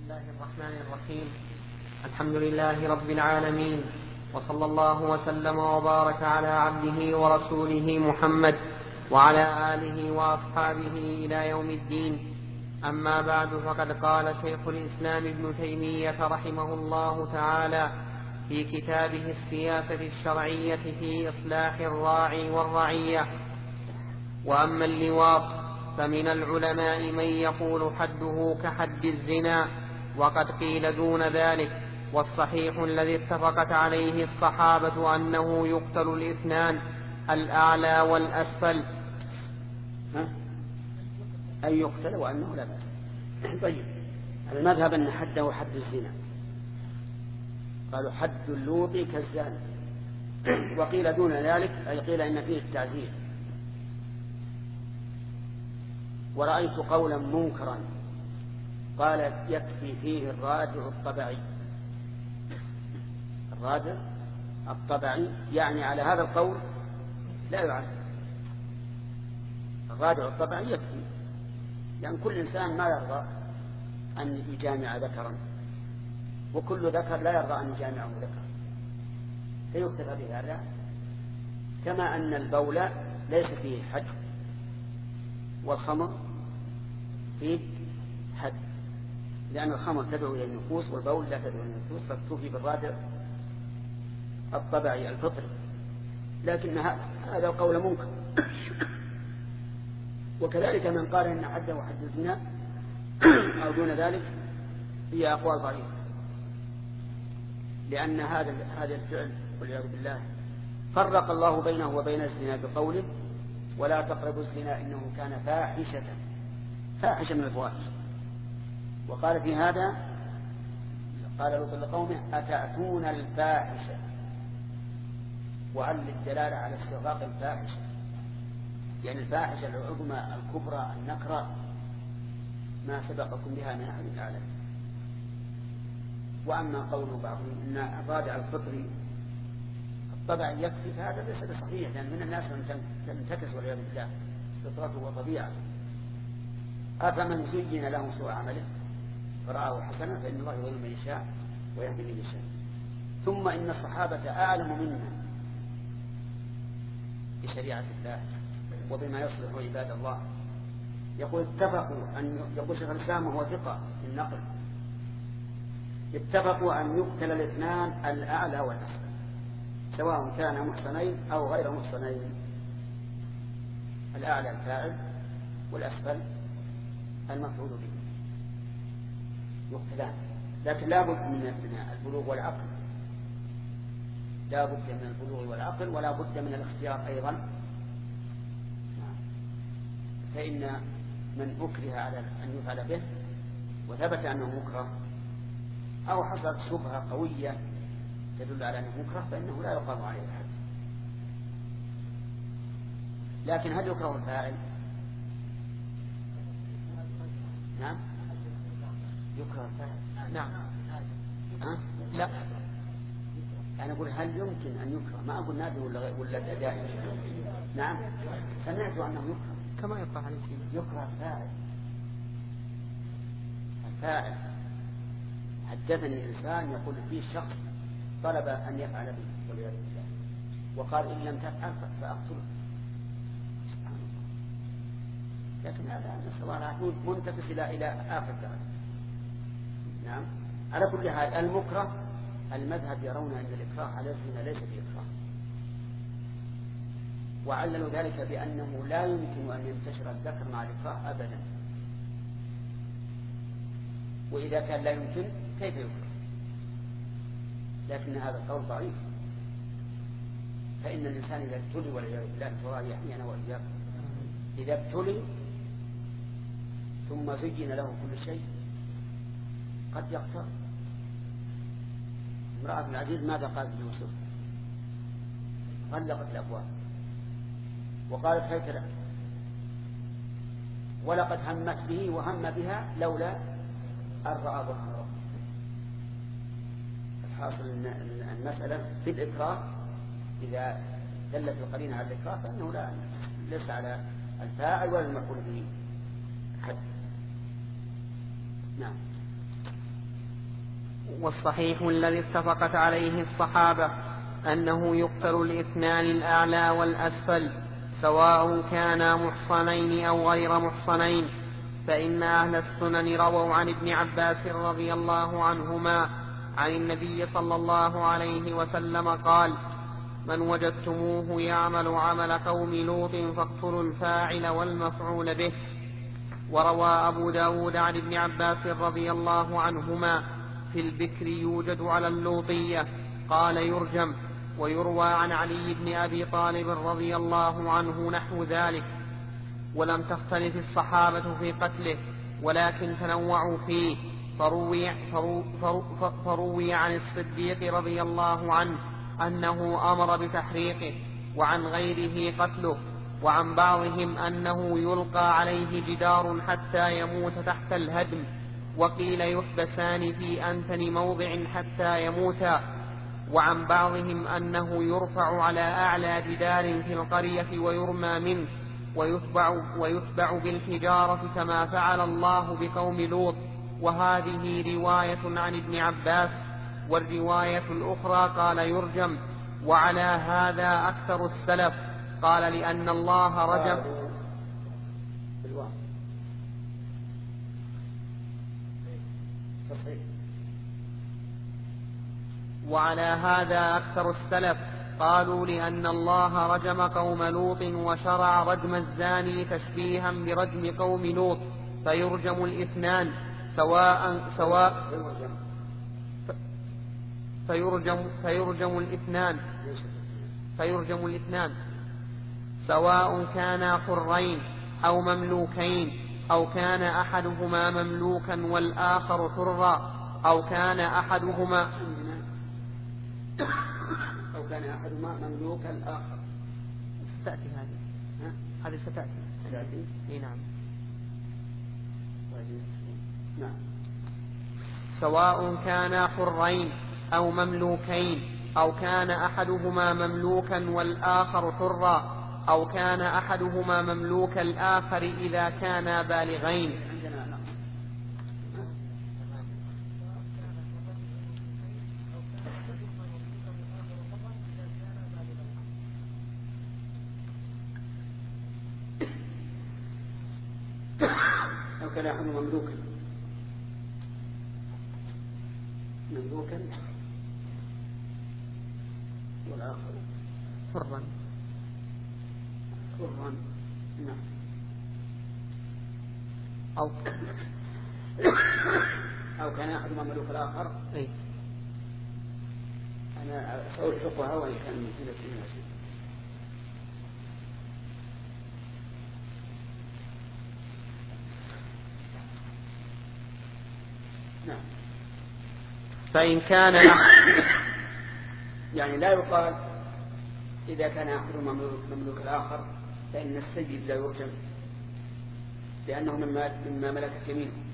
الله الرحمن الرحيم. الحمد لله رب العالمين، وصلى الله وسلم وبارك على عبده ورسوله محمد وعلى آله وأصحابه إلى يوم الدين. أما بعد، فقد قال شيخ الإسلام ابن تيمية رحمه الله تعالى في كتابه السياسة الشرعية في إصلاح الراعي والرعية: وأما اللواط فمن العلماء من يقول حده كحد الزنا، وقد قيل دون ذلك، والصحيح الذي اتفقت عليه الصحابة أنه يقتل الاثنان الأعلى والأسفل. أن يقتل وأنه لا بأس. طيب، المذهب أن حده حد الزنا، قالوا حد اللوط كالزاني، وقيل دون ذلك أي قيل إن فيه التعزير. ورأيت قولا منكرا قال يكفي فيه الرادع الطبعي. الرادع الطبعي يعني على هذا القول لا يعزر. الرادع الطبعي يكفي، يعني كل إنسان ما يرضى أن يجامع ذكرا، وكل ذكر لا يرضى أن يجامعه ذكر، فيكتفى بهذا. كما أن البول ليس فيه حد، والخمر فيه حد، لأن الخمر تدعو إلى النفوس والبول لا تدعو إلى النفوس، فاكتفي بالرادع الطبعي الفطري. لكن هذا القول منكر. وكذلك من قال إن حده حد الزنا أو دون ذلك هي أقوال ضعيفة، لأن هذا الفعل والعياذ بالله فرق الله بينه وبين الزنا بقوله: ولا تقربوا الزنا إنه كان فاحشة من الفواحش. وقال في هذا، قال لوط لقومه: أتأتون الفاحشة، وعل الدلالة على استغراق الفاحشة، يعني الفاحشة العظمى الكبرى النكرة ما سبقكم بها من أحد العالم. وأما قول بعضهم أن الرادع الفطري الطبع يكفي، فهذا ليس بصحيح، لأن من الناس من تنتكس والعياذ بالله فطرته وطبيعته. أفمن زين له سوء عمله فرآه حسنا فإن الله يضل من يشاء ويهدي من يشاء. ثم إن الصحابة أعلم منا بشريعة الله وبما يصلح عباد الله. يقول شيخ الإسلام وهو ثقة في النقل: اتفقوا أن يقتل الاثنان الأعلى والأسفل، سواء كان محصنين أو غير محصنين. الأعلى الفاعل والأسفل المفعول به يقتلان، لكن لا بد من البلوغ والعقل، لا بد من البلوغ والعقل، ولا بد من الاختيار أيضا. فإن من أكره على أن يفعل به وثبت أنه مكره، أو حصلت شبهة قوية تدل على أنه مكره، فإنه لا يقام عليه الحد. لكن هل يكره الفاعل؟ نعم، يكره الفاعل. نعم. لا، أنا أقول هل يمكن أن يكره، ما أقول نادي ولا جائز. نعم، سمعت أنه يكره. كما يقع عليه يكره الفاعل. حدثني إنسان يقول فيه شخص طلب أن يفعل به والعياذ بالله، وقال إن لم تفعل فأقتله. سبحان الله. لكن هذا نسأل الله العافية منتكس إلى آخر الدرجة. نعم، على كل حال المكره المذهب يرون أن الإكراه على الزنا ليس بإكراه، وعللوا ذلك بأنه لا يمكن أن ينتشر الذكر مع الإكراه أبدا، وإذا كان لا يمكن كيف يكره؟ لكن هذا القول ضعيف، فإن الإنسان إذا ابتلي والعياذ بالله سواء يحمينا وإياكم، إذا ابتلي ثم زين له كل شيء قد يقتل. امرأة العزيز ماذا قالت ليوسف؟ غلقت الأبواب وقالت هيت، ولقد همت به وهم بها لولا أن رأى برهان ربه. الحاصل المسألة في الإكراه إذا دلت القرينة على الإكراه فإنه ليس على الفاعل ولا المفعول به حد. نعم. والصحيح الذي اتفقت عليه الصحابة أنه يقتل الاثنان الأعلى والأسفل سواء كانا محصنين أو غير محصنين، فإن أهل السنن رووا عن ابن عباس رضي الله عنهما عن النبي صلى الله عليه وسلم قال: من وجدتموه يعمل عمل قوم لوط فاقتلوا الفاعل والمفعول به. وروى أبو داود عن ابن عباس رضي الله عنهما في البكر يوجد على اللوطية قال يرجم. ويروى عن علي بن أبي طالب رضي الله عنه نحو ذلك، ولم تختلف الصحابة في قتله ولكن تنوعوا فيه، فروي عن الصديق رضي الله عنه أنه أمر بتحريقه، وعن غيره قتله، وعن بعضهم أنه يلقى عليه جدار حتى يموت تحت الهدم، وقيل يحبسان في أنتن موضع حتى يموتا، وعن بعضهم أنه يرفع على أعلى جدار في القرية ويرمى منه ويتبع بالحجارة كما فعل الله بقوم لوط. وهذه رواية عن ابن عباس. والرواية الأخرى قال يرجم. وعلى هذا أكثر السلف، قال لأن الله رجم. وعلى هذا أكثر السلف قالوا لأن الله رجم قوم لوط وشرع رجم الزاني تشبيها برجم قوم لوط، فيرجم الاثنان فيرجم الاثنان سواء كانا حرين أو مملوكين، أو كان أحدهما مملوكا والآخر حرا، أو كان أحدهما مملوكا الآخر. ستأتي هذه ستأتي. نعم. سواء كانا حرين أو مملوكين، أو كان أحدهما مملوكا والآخر حرا، أو كان أحدهما مملوك الآخر إذا كانا بالغين. أو كان أحد مملوكا والآخر حرا. نعم. أو كان أحد مملوك الآخر. أنا أسأل الفقهاء وإن كان من كذا شيء. نعم. فإن كان يعني لا يقال إذا كان أحد مملوك الآخر فإن السيد لا يرجم لأنه مما ملكت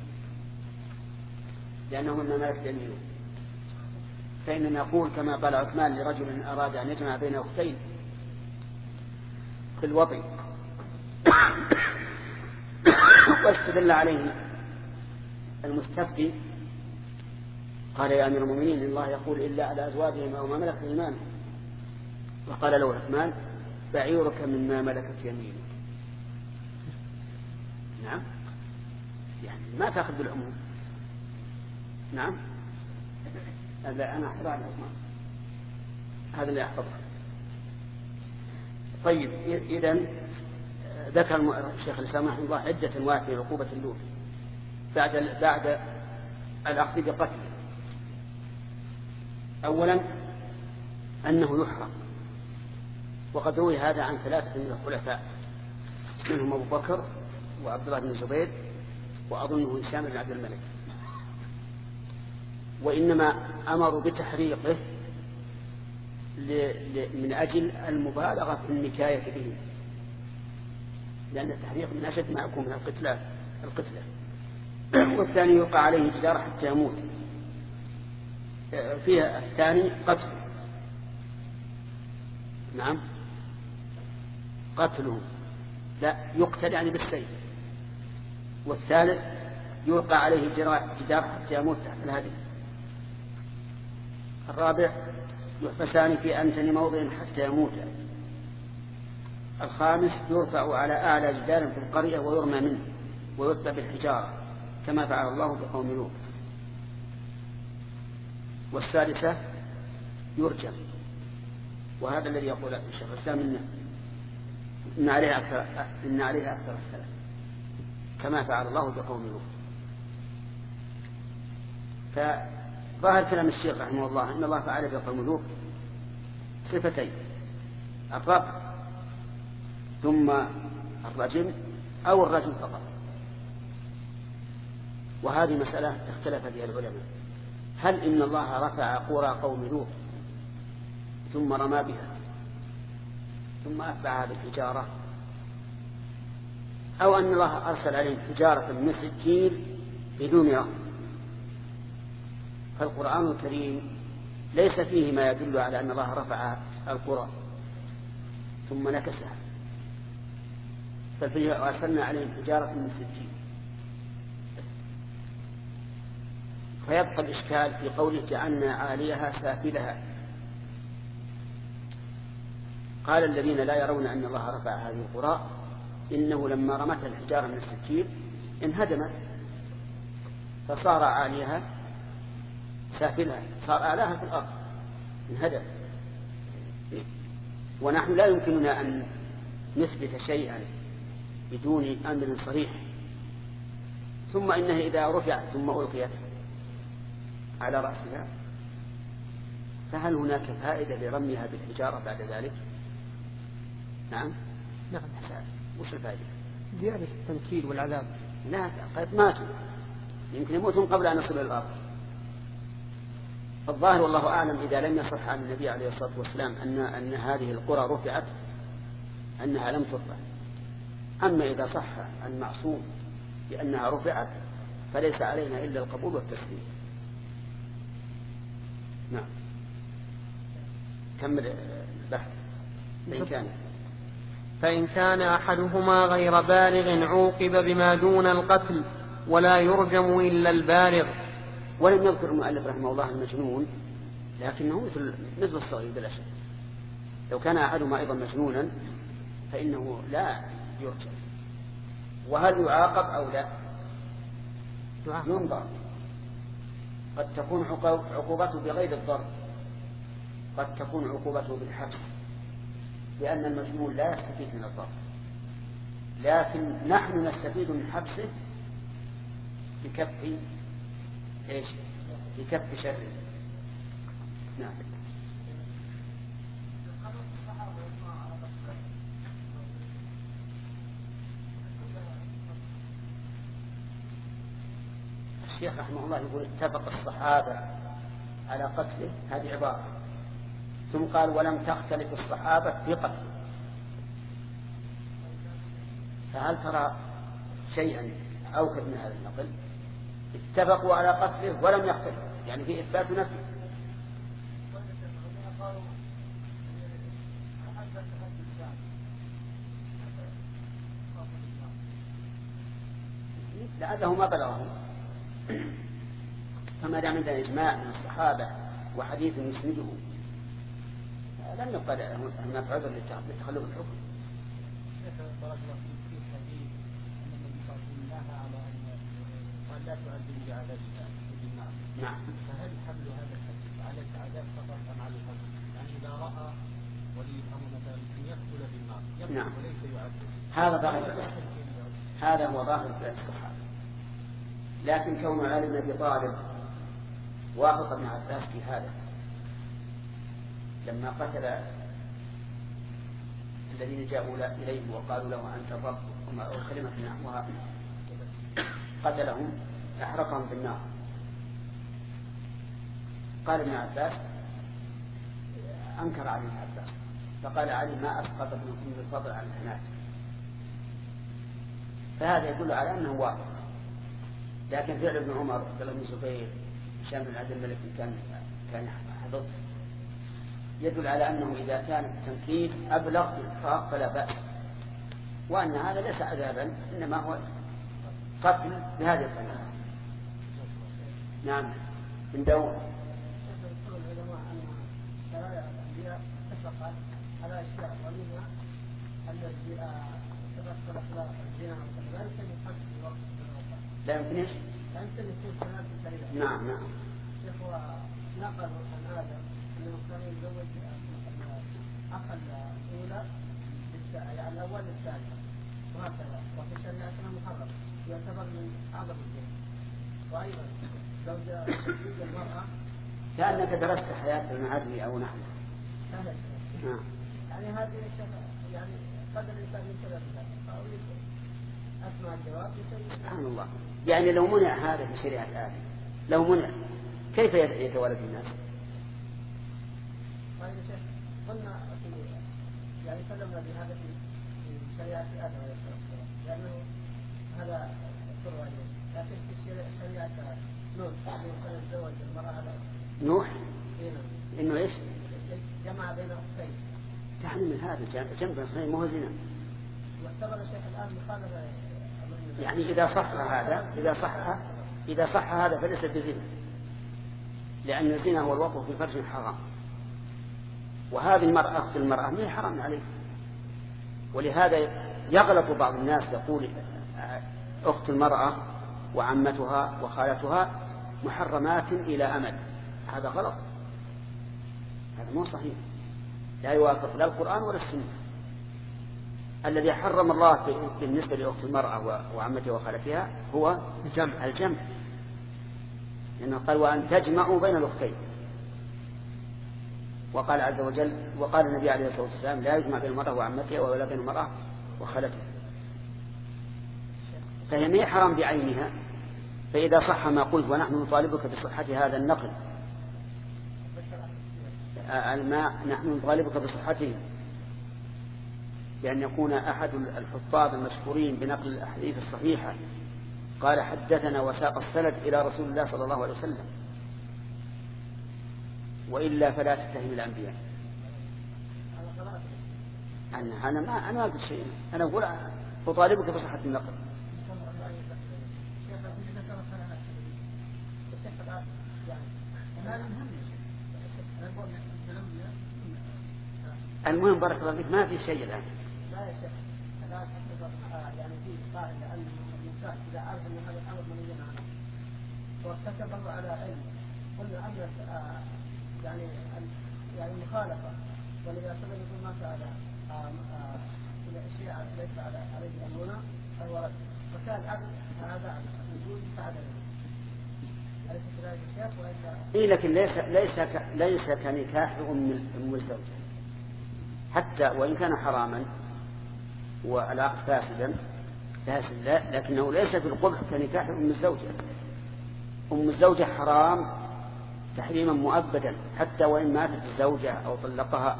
يمينه، فإننا نقول كما قال عثمان لرجل أراد أن يجمع بين أختين في الوطي واستدل عليه المستفتي قال يا أمير المؤمنين إن الله يقول إلا على أزواجهم أو ما ملكت أيمانهم، وقال له عثمان بعيرك مما ملكت يمينك. نعم، يعني ما تأخذ بالعموم. نعم، هذا أنا أحفظ عن عثمان، هذا اللي أحفظه. طيب، إذن ذكر الشيخ الإسلام رحمه الله عدة أنواع في عقوبة اللوط بعد الأخذ بقتله. أولا أنه يحرق، وقد روي هذا عن 3 من الخلفاء منهم أبو بكر وعبد الله بن الزبير وأظنه هشام بن عبد الملك، وإنما أمروا بتحريقه من أجل المبالغة في النكاية به، لأن التحريق من أشد ما يكون من القتلة. والثاني يوقع عليه جدار حتى يموت، فيها الثاني قتل. نعم، قتله لا يقتل يعني بالسيف. والثالث يوقع عليه جدار حتى يموت تحت الهدم. الرابع يحبسان في أمتن موضع حتى يموتا. الخامس يرفع على أعلى جدار في القرية ويرمى منه ويتبع بالحجارة كما فعل الله بقوم لوط. والسادسة يرجم، وهذا الذي يقول الشيخ الإسلام إن عليها أكثر السلف كما فعل الله بقوم لوط. فظاهر كلام الشيخ رحمه الله إن الله فعل بقوم لوط صفتين: الرفع ثم الرجم أو الرجم فقط. وهذه مسألة اختلف فيها العلماء: هل إن الله رفع قرى قوم لوط ثم رمى بها ثم أتبعها بالحجارة، أو أن الله أرسل عليهم حجارة من سجيل بدون رحم؟ فالقرآن الكريم ليس فيه ما يدل على أن الله رفع القرى ثم نكسها، بل فيه أرسلنا عليهم حجارة من سجيل. فيبقى الإشكال في قوله جعلنا عاليها سافلها. قال الذين لا يرون أن الله رفع هذه القرى إنه لما رمتها الحجارة من السجيل انهدمت فصار عاليها سافلها، صار أعلاها في الأرض انهدم. ونحن لا يمكننا أن نثبت شيئا بدون أمر صريح، ثم إنها إذا رفعت ثم ألقيت على رأسها فهل هناك فائدة لرميها بالحجارة بعد ذلك؟ نعم حسنا. وش الفائدة؟ زيادة التنكيل والعذاب. لا، قد ماتوا، يمكن يموتون قبل أن يصل الأرض. الظاهر والله أعلم إذا لم يصح عن النبي عليه الصلاة والسلام أن هذه القرى رفعت أنها لم ترفع. أما إذا صح المعصوم بأنها رفعت فليس علينا إلا القبول والتسليم. نعم. كمل البحث. فإن كان أحدهما غير بالغ عوقب بما دون القتل ولا يرجم إلا البالغ. ولم يذكر المؤلف رحمه الله المجنون، لكنه مثل الصغير بلا شك. لو كان أحدهما أيضا مجنونا فإنه لا يرجم. وهل يعاقب أو لا؟ ينظر. قد تكون عقوبته بغير الضرب، قد تكون عقوبته بالحبس، لأن المجنون لا يستفيد من الضرب، لكن نحن نستفيد من حبسه بكف شره. نعم. الشيخ رحمه الله يقول اتفق الصحابة على قتله، هذه عبارة، ثم قال ولم تختلف الصحابة في قتله. فهل ترى شيئا أوكد من هذا النقل؟ اتفقوا على قتله ولم يختلفوا، يعني في إثبات ونفي. لعله ما بلغهم. فما دام عندنا إجماع من الصحابة وحديث يسنده لم يقل هناك عذر لتخلف الحكم. نعم. فهل حمل هذا الحديث على العذاب فقط أم على الحكم؟ يعني إذا رأى ولي الأمر مثلا أن يقتل بالنار يقتل نعم. وليس يعذب. هذا هو ظاهر الصحابة. لكن كون علي بن أبي طالب وافق ابن عباس في هذا لما قتل الذين جاءوا إليه وقالوا له أنت الرب وكلمة نحوها، قتلهم أحرقهم بالنار. قال ابن عباس أنكر علي بن عباس فقال علي ما أسقط ابنكم بالفضل عن الحنات. فهذا يدل على أنه واقع. لكن فعل ابن عمر عبد الله بن الزبير هشام بن عبد الملك كان حفظ يدل على أنه إذا كان التنكيل أبلغ بالإطلاق فلا بأس، وأن هذا ليس عذابا إنما هو قتل بهذه الطريقة. نعم. من دون على أشياء ومنها أن تبطل أخلاق الزنا لا يمكن يحد في وقت لا يمكن إيش؟ لا يمكن يكون كلام في الشريعة. نعم. شيخ هو نقل عن هذا أنه كان يتزوج الأخ الأولى يعني الأول الثانية وهكذا، وفي شريعتنا محرم يعتبر من أعظم الدين. وأيضا لو تزوج المرأة كأنك درست حياة المعادي أو نحن. نعم. يعني هذه يعني قد الإنسان ينتبه لها فأريد أسمع الجواب. سبحان الله. يعني لو منع هذا في شريعة آدم، لو منع كيف يتولد الناس؟ طيب يا شيخ قلنا يعني سلمنا بهذا في شريعة آدم عليه الصلاة والسلام لأنه هذا القرآن، لكن في شريعة نوح كان يتزوج المرأة على نوح إنه إيش؟ جمع بين أختين. تعني من هذا جنب أختين مو زنا. واعتبر الشيخ الآن مخالفة. يعني إذا صح هذا فليس بزنا، لأن الزنا هو الوقوع في فرج حرام، وهذه المرأة أخت المرأة ما هي حرام عليه. ولهذا يغلط بعض الناس يقول أخت المرأة وعمتها وخالتها محرمات إلى أمد. هذا غلط، هذا مو صحيح، لا يوافق لا القرآن ولا السنة. الذي حرم الله بالنسبة لأخت المرأة وعمتها وخالتها هو الجمع، لأنه قال وأن تجمعوا بين الأختين. وقال عز وجل وقال النبي عليه الصلاة والسلام لا يجمع بين المرأة وعمتها ولا بين المرأة وخالتها. فهي ما حرام بعينها. فإذا صح ما قلت ونحن نطالبك بصحة هذا النقل، نحن نطالبك بصحته بأن يكون أحد الحفاظ المشهورين بنقل الأحاديث الصحيحة قال حدثنا وساق السند إلى رسول الله صلى الله عليه وسلم، وإلا فلا تتهم الأنبياء. أنا ما أقول شيء، أنا أقول أطالبك بصحة النقل. المهم بارك الله فيك ما في شيء الآن. لا يا شيخ الآن يعني في قاعدة أن الإنسان إذا عرف أن هذا الأمر منهي عنه وارتكبه على علم قلنا أن يعني مخالفة، ولذا سبب يقول ما فعل الشيء ليس عليه أمرنا فهو رد، فكان عبد هذا وجود فعل أليس كذلك يا شيخ؟ إيه لكن ليس كنكاح أم الزوجة، حتى وإن كان حراما والعقد فاسدا لكنه ليس في القبح كنكاح أم الزوجة. أم الزوجة حرام تحريما مؤبدا حتى وإن ماتت الزوجة أو طلقها.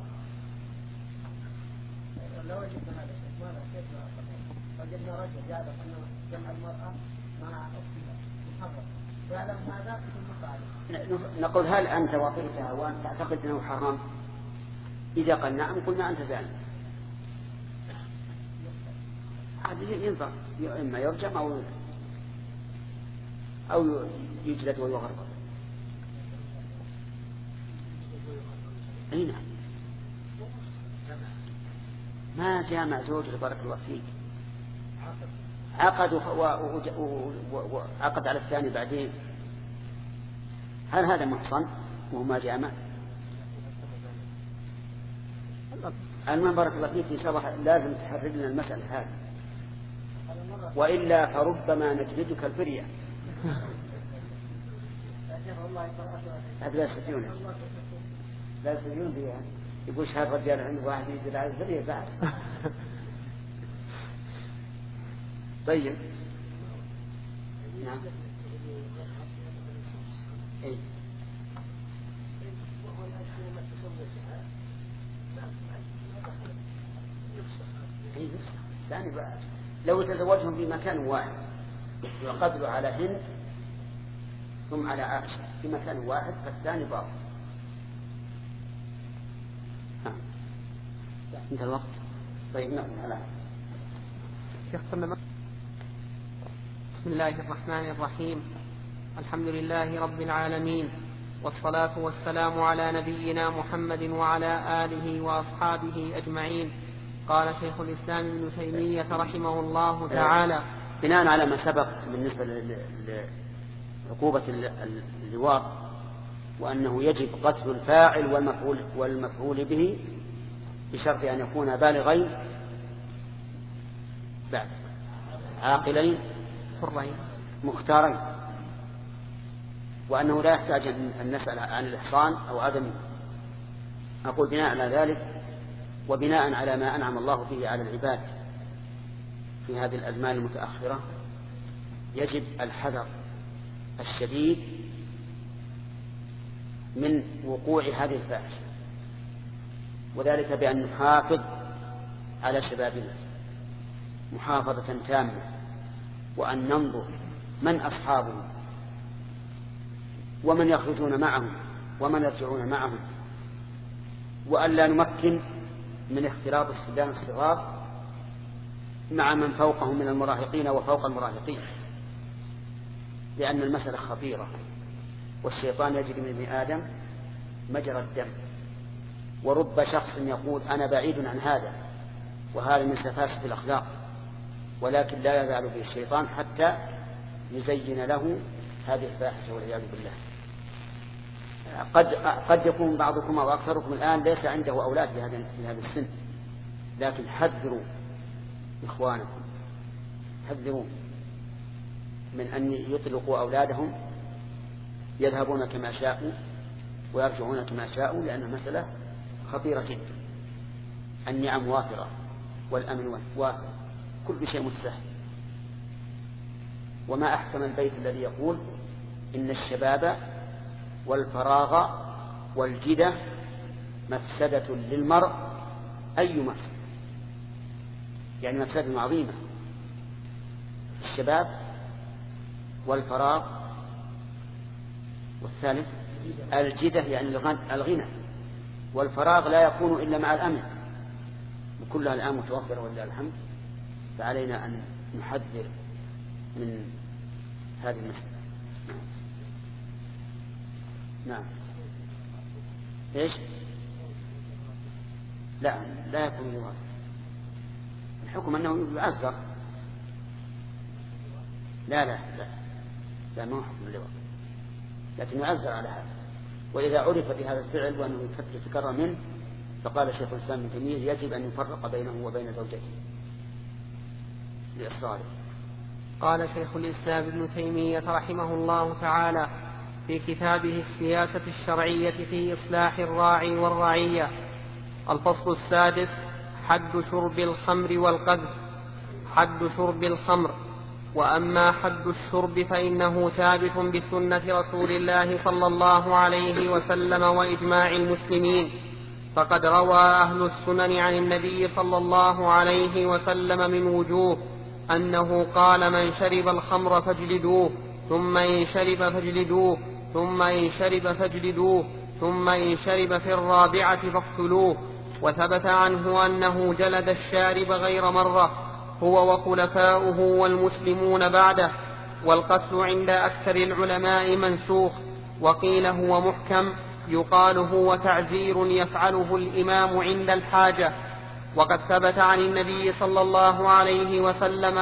لو وجدنا هذا الشيء ماذا كيف وجدنا رجل يعرف أن جمع المرأة مع أختها محرم ويعلم هذا ثم فعله، نقول هل أنت وطئتها وأنت تعتقد أنه حرام؟ إذا قال نعم قلنا أنت زاني. هذا ينظر إما يرجم أو يجلد ويغرب. أي نعم. ما جامع زوجه بارك الله فيك، عقد وعقد على الثاني بعدين، هل هذا محصن وهو ما جامع؟ المهم بارك الله فيك إن شاء الله لازم تحرر لنا المسألة هذه، وإلا فربما نجلدك الفرية. لا يستطيعون فيها. يقول هذا الرجال عنده واحد يجلد على الفرية بعد. طيب نعم. أي يعني لو تزوجهم في مكان واحد يقبل على هند ثم على عائشة في مكان واحد فالثاني باطل. انت الوقت. طيب نعم. بسم الله الرحمن الرحيم. الحمد لله رب العالمين، والصلاة والسلام على نبينا محمد وعلى آله وأصحابه أجمعين. قال شيخ الإسلام ابن تيمية رحمه الله تعالى: بناء على ما سبق بالنسبة لعقوبة اللواط، وأنه يجب قتل الفاعل والمفعول به بشرط أن يكون بالغين عاقلين حرين مختارين، وأنه لا يحتاج أن نسأل عن الإحصان أو عدمه. أقول بناء على ذلك وبناء على ما أنعم الله به على العباد في هذه الأزمان المتأخرة، يجب الحذر الشديد من وقوع هذه الفاحشة، وذلك بأن نحافظ على شبابنا محافظة تامة، وأن ننظر من أصحابهم ومن يخرجون معهم ومن يرجعون معهم، وأن لا نمكن من اختلاط الصبيان الصغار مع من فوقهم من المراهقين وفوق المراهقين، لأن المسألة خطيرة، والشيطان يجري من ابن آدم مجرى الدم. ورب شخص يقول أنا بعيد عن هذا وهذا من سفاسف الأخلاق، ولكن لا يزال به الشيطان حتى يزين له هذه الفاحشة والعياذ بالله. قد يكون بعضكم أو أكثركم الآن ليس عنده أولاد في هذا السن، لكن حذروا إخوانكم، حذروا من أن يطلقوا أولادهم يذهبون كما شاءوا ويرجعون كما شاءوا، لأن المسألة خطيرة جدا. النعم وافرة والأمن وافر، كل شيء متسهل. وما أحكم البيت الذي يقول إن الشباب والفراغ والجدة مفسدة للمرء أي مفسدة، يعني مفسدة عظيمة. الشباب والفراغ، والثالث الجدة يعني الغنى، والفراغ لا يكون إلا مع الأمن، وكلها الآن متوفرة ولله الحمد. فعلينا أن نحذر من هذه المسألة. نعم. إيش؟ لا يكون جواب. الحكم أنه يعذر. لا ما هو حكم اللواء، لكن يعذر على هذا. وإذا عرف بهذا الفعل وأنه يتكرر منه، فقال شيخ الإسلام ابن تيمية يجب أن يفرق بينه وبين زوجته لإصراره. قال شيخ الإسلام ابن تيمية رحمه الله تعالى في كتابه السياسة الشرعية في إصلاح الراعي والرعية: الفصل السادس: حد شرب الخمر والقذف. حد شرب الخمر: وأما حد الشرب فإنه ثابت بسنة رسول الله صلى الله عليه وسلم وإجماع المسلمين، فقد روى أهل السنن عن النبي صلى الله عليه وسلم من وجوه أنه قال: من شرب الخمر فاجلدوه، ثم إن شرب فاجلدوه، ثم إن شرب فاجلدوه، ثم إن شرب في الرابعة فاقتلوه. وثبت عنه أنه جلد الشارب غير مرة هو وخلفاؤه والمسلمون بعده. والقتل عند أكثر العلماء منسوخ، وقيل هو محكم يقال هو تعزير يفعله الإمام عند الحاجة. وقد ثبت عن النبي صلى الله عليه وسلم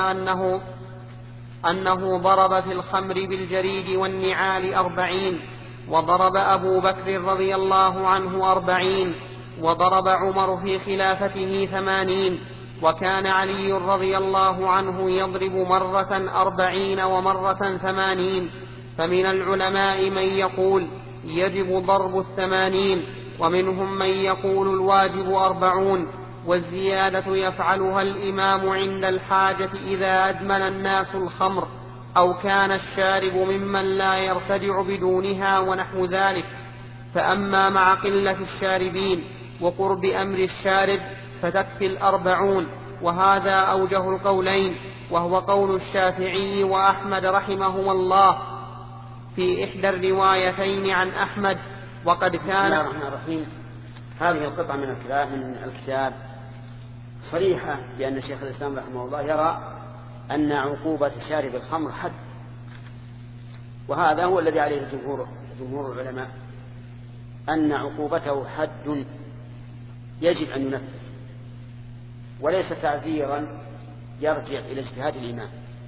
أنه ضرب في الخمر بالجريد والنعال 40، وضرب أبو بكر رضي الله عنه 40، وضرب عمر في خلافته 80، وكان علي رضي الله عنه يضرب مرة 40 ومرة 80. فمن العلماء من يقول يجب ضرب 80، ومنهم من يقول الواجب 40، والزيادة يفعلها الإمام عند الحاجة إذا أدمن الناس الخمر أو كان الشارب ممن لا يرتدع بدونها ونحو ذلك. فأما مع قلة الشاربين وقرب أمر الشارب فتكفي 40، وهذا أوجه القولين، وهو قول الشافعي وأحمد رحمهما الله في إحدى الروايتين عن أحمد. وقد كان بسم الله الرحمن الرحيم. هذه القطعة من الكتاب صريحة بأن شيخ الإسلام رحمه الله يرى أن عقوبة شارب الخمر حد، وهذا هو الذي عليه جمهور العلماء أن عقوبته حد يجب أن ينفذ، وليس تعزيرا يرجع إلى اجتهاد الإمام.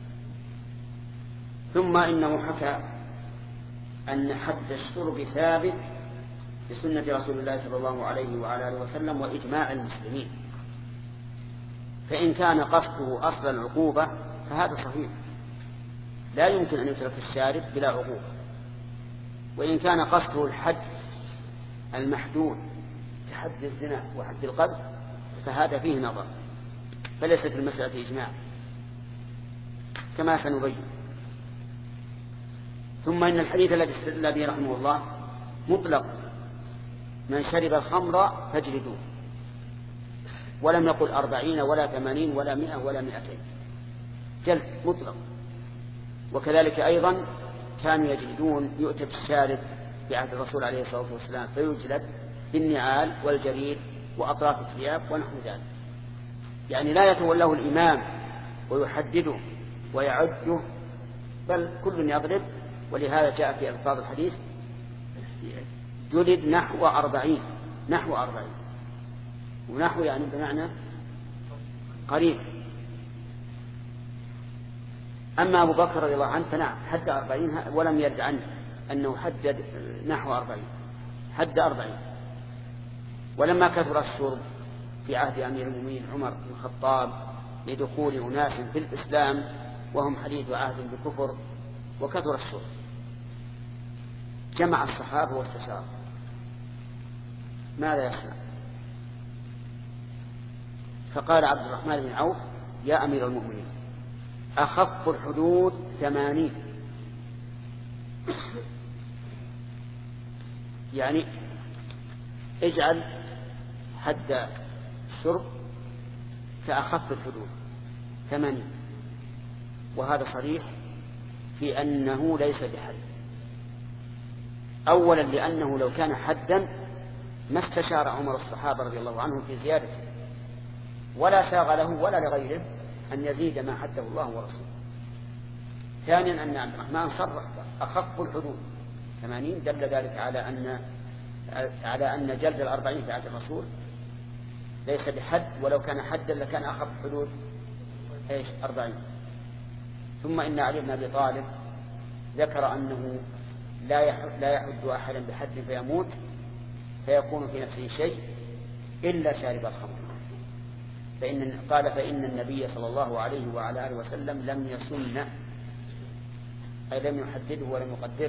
ثم إنه حكى أن حد الشرب ثابت بسنة رسول الله صلى الله عليه وعلى آله وسلم وإجماع المسلمين، فإن كان قصده أصل العقوبة فهذا صحيح، لا يمكن أن يترك الشارب بلا عقوبة. وإن كان قصده الحد المحدود كحد الزنا وحد القذف فهذا فيه نظر، فليست المسألة إجماع كما سنبين. ثم إن الحديث الذي رحمه الله مطلق: من شرب الخمر فاجلدوه، ولم يقل 40 ولا 80 ولا 100 ولا 200، جلد مطلق. وكذلك أيضا كانوا يجلدون، يؤتى بالشارب بعهد الرسول عليه الصلاة والسلام فيجلد بالنعال والجريد وأطراف الثياب ونحو ذلك، يعني لا يتولاه الإمام ويحدده ويعده، بل كل يضرب. ولهذا جاء في ألفاظ الحديث جلد نحو 40، ونحو يعني بمعنى قريب. أما أبو بكر رضي الله عنه فنعم حد 40، ولم يرد عنه أنه حدد نحو 40، حد 40. ولما كثر الشرب في عهد أمير المؤمنين عمر بن الخطاب لدخول أناس في الإسلام وهم حديث عهد بكفر وكثر الشرب، جمع الصحابة واستشار ماذا يصنع. فقال عبد الرحمن بن عوف: يا أمير المؤمنين، أخف الحدود 80، يعني اجعل حد الشرب كأخف الحدود 80. وهذا صريح في أنه ليس بحد. أولا لأنه لو كان حدا ما استشار عمر الصحابة رضي الله عنهم في زيادته، ولا ساغ له ولا لغيره أن يزيد ما حده الله ورسوله. ثانيا أن عبد الرحمن صرح أخف الحدود 80، دل ذلك على أن جلد 40 في عهد الرسول ليس بحد، ولو كان حدا لكان أخف الحدود 40. ثم إن علي بن أبي طالب ذكر أنه لا يحد أحدا بحد فيموت فيكون في نفسه شيء إلا شارب الخمر، فإن النبي صلى الله عليه وعلى آله وسلم لم يسن، أي لم يحدده ولم يقدره.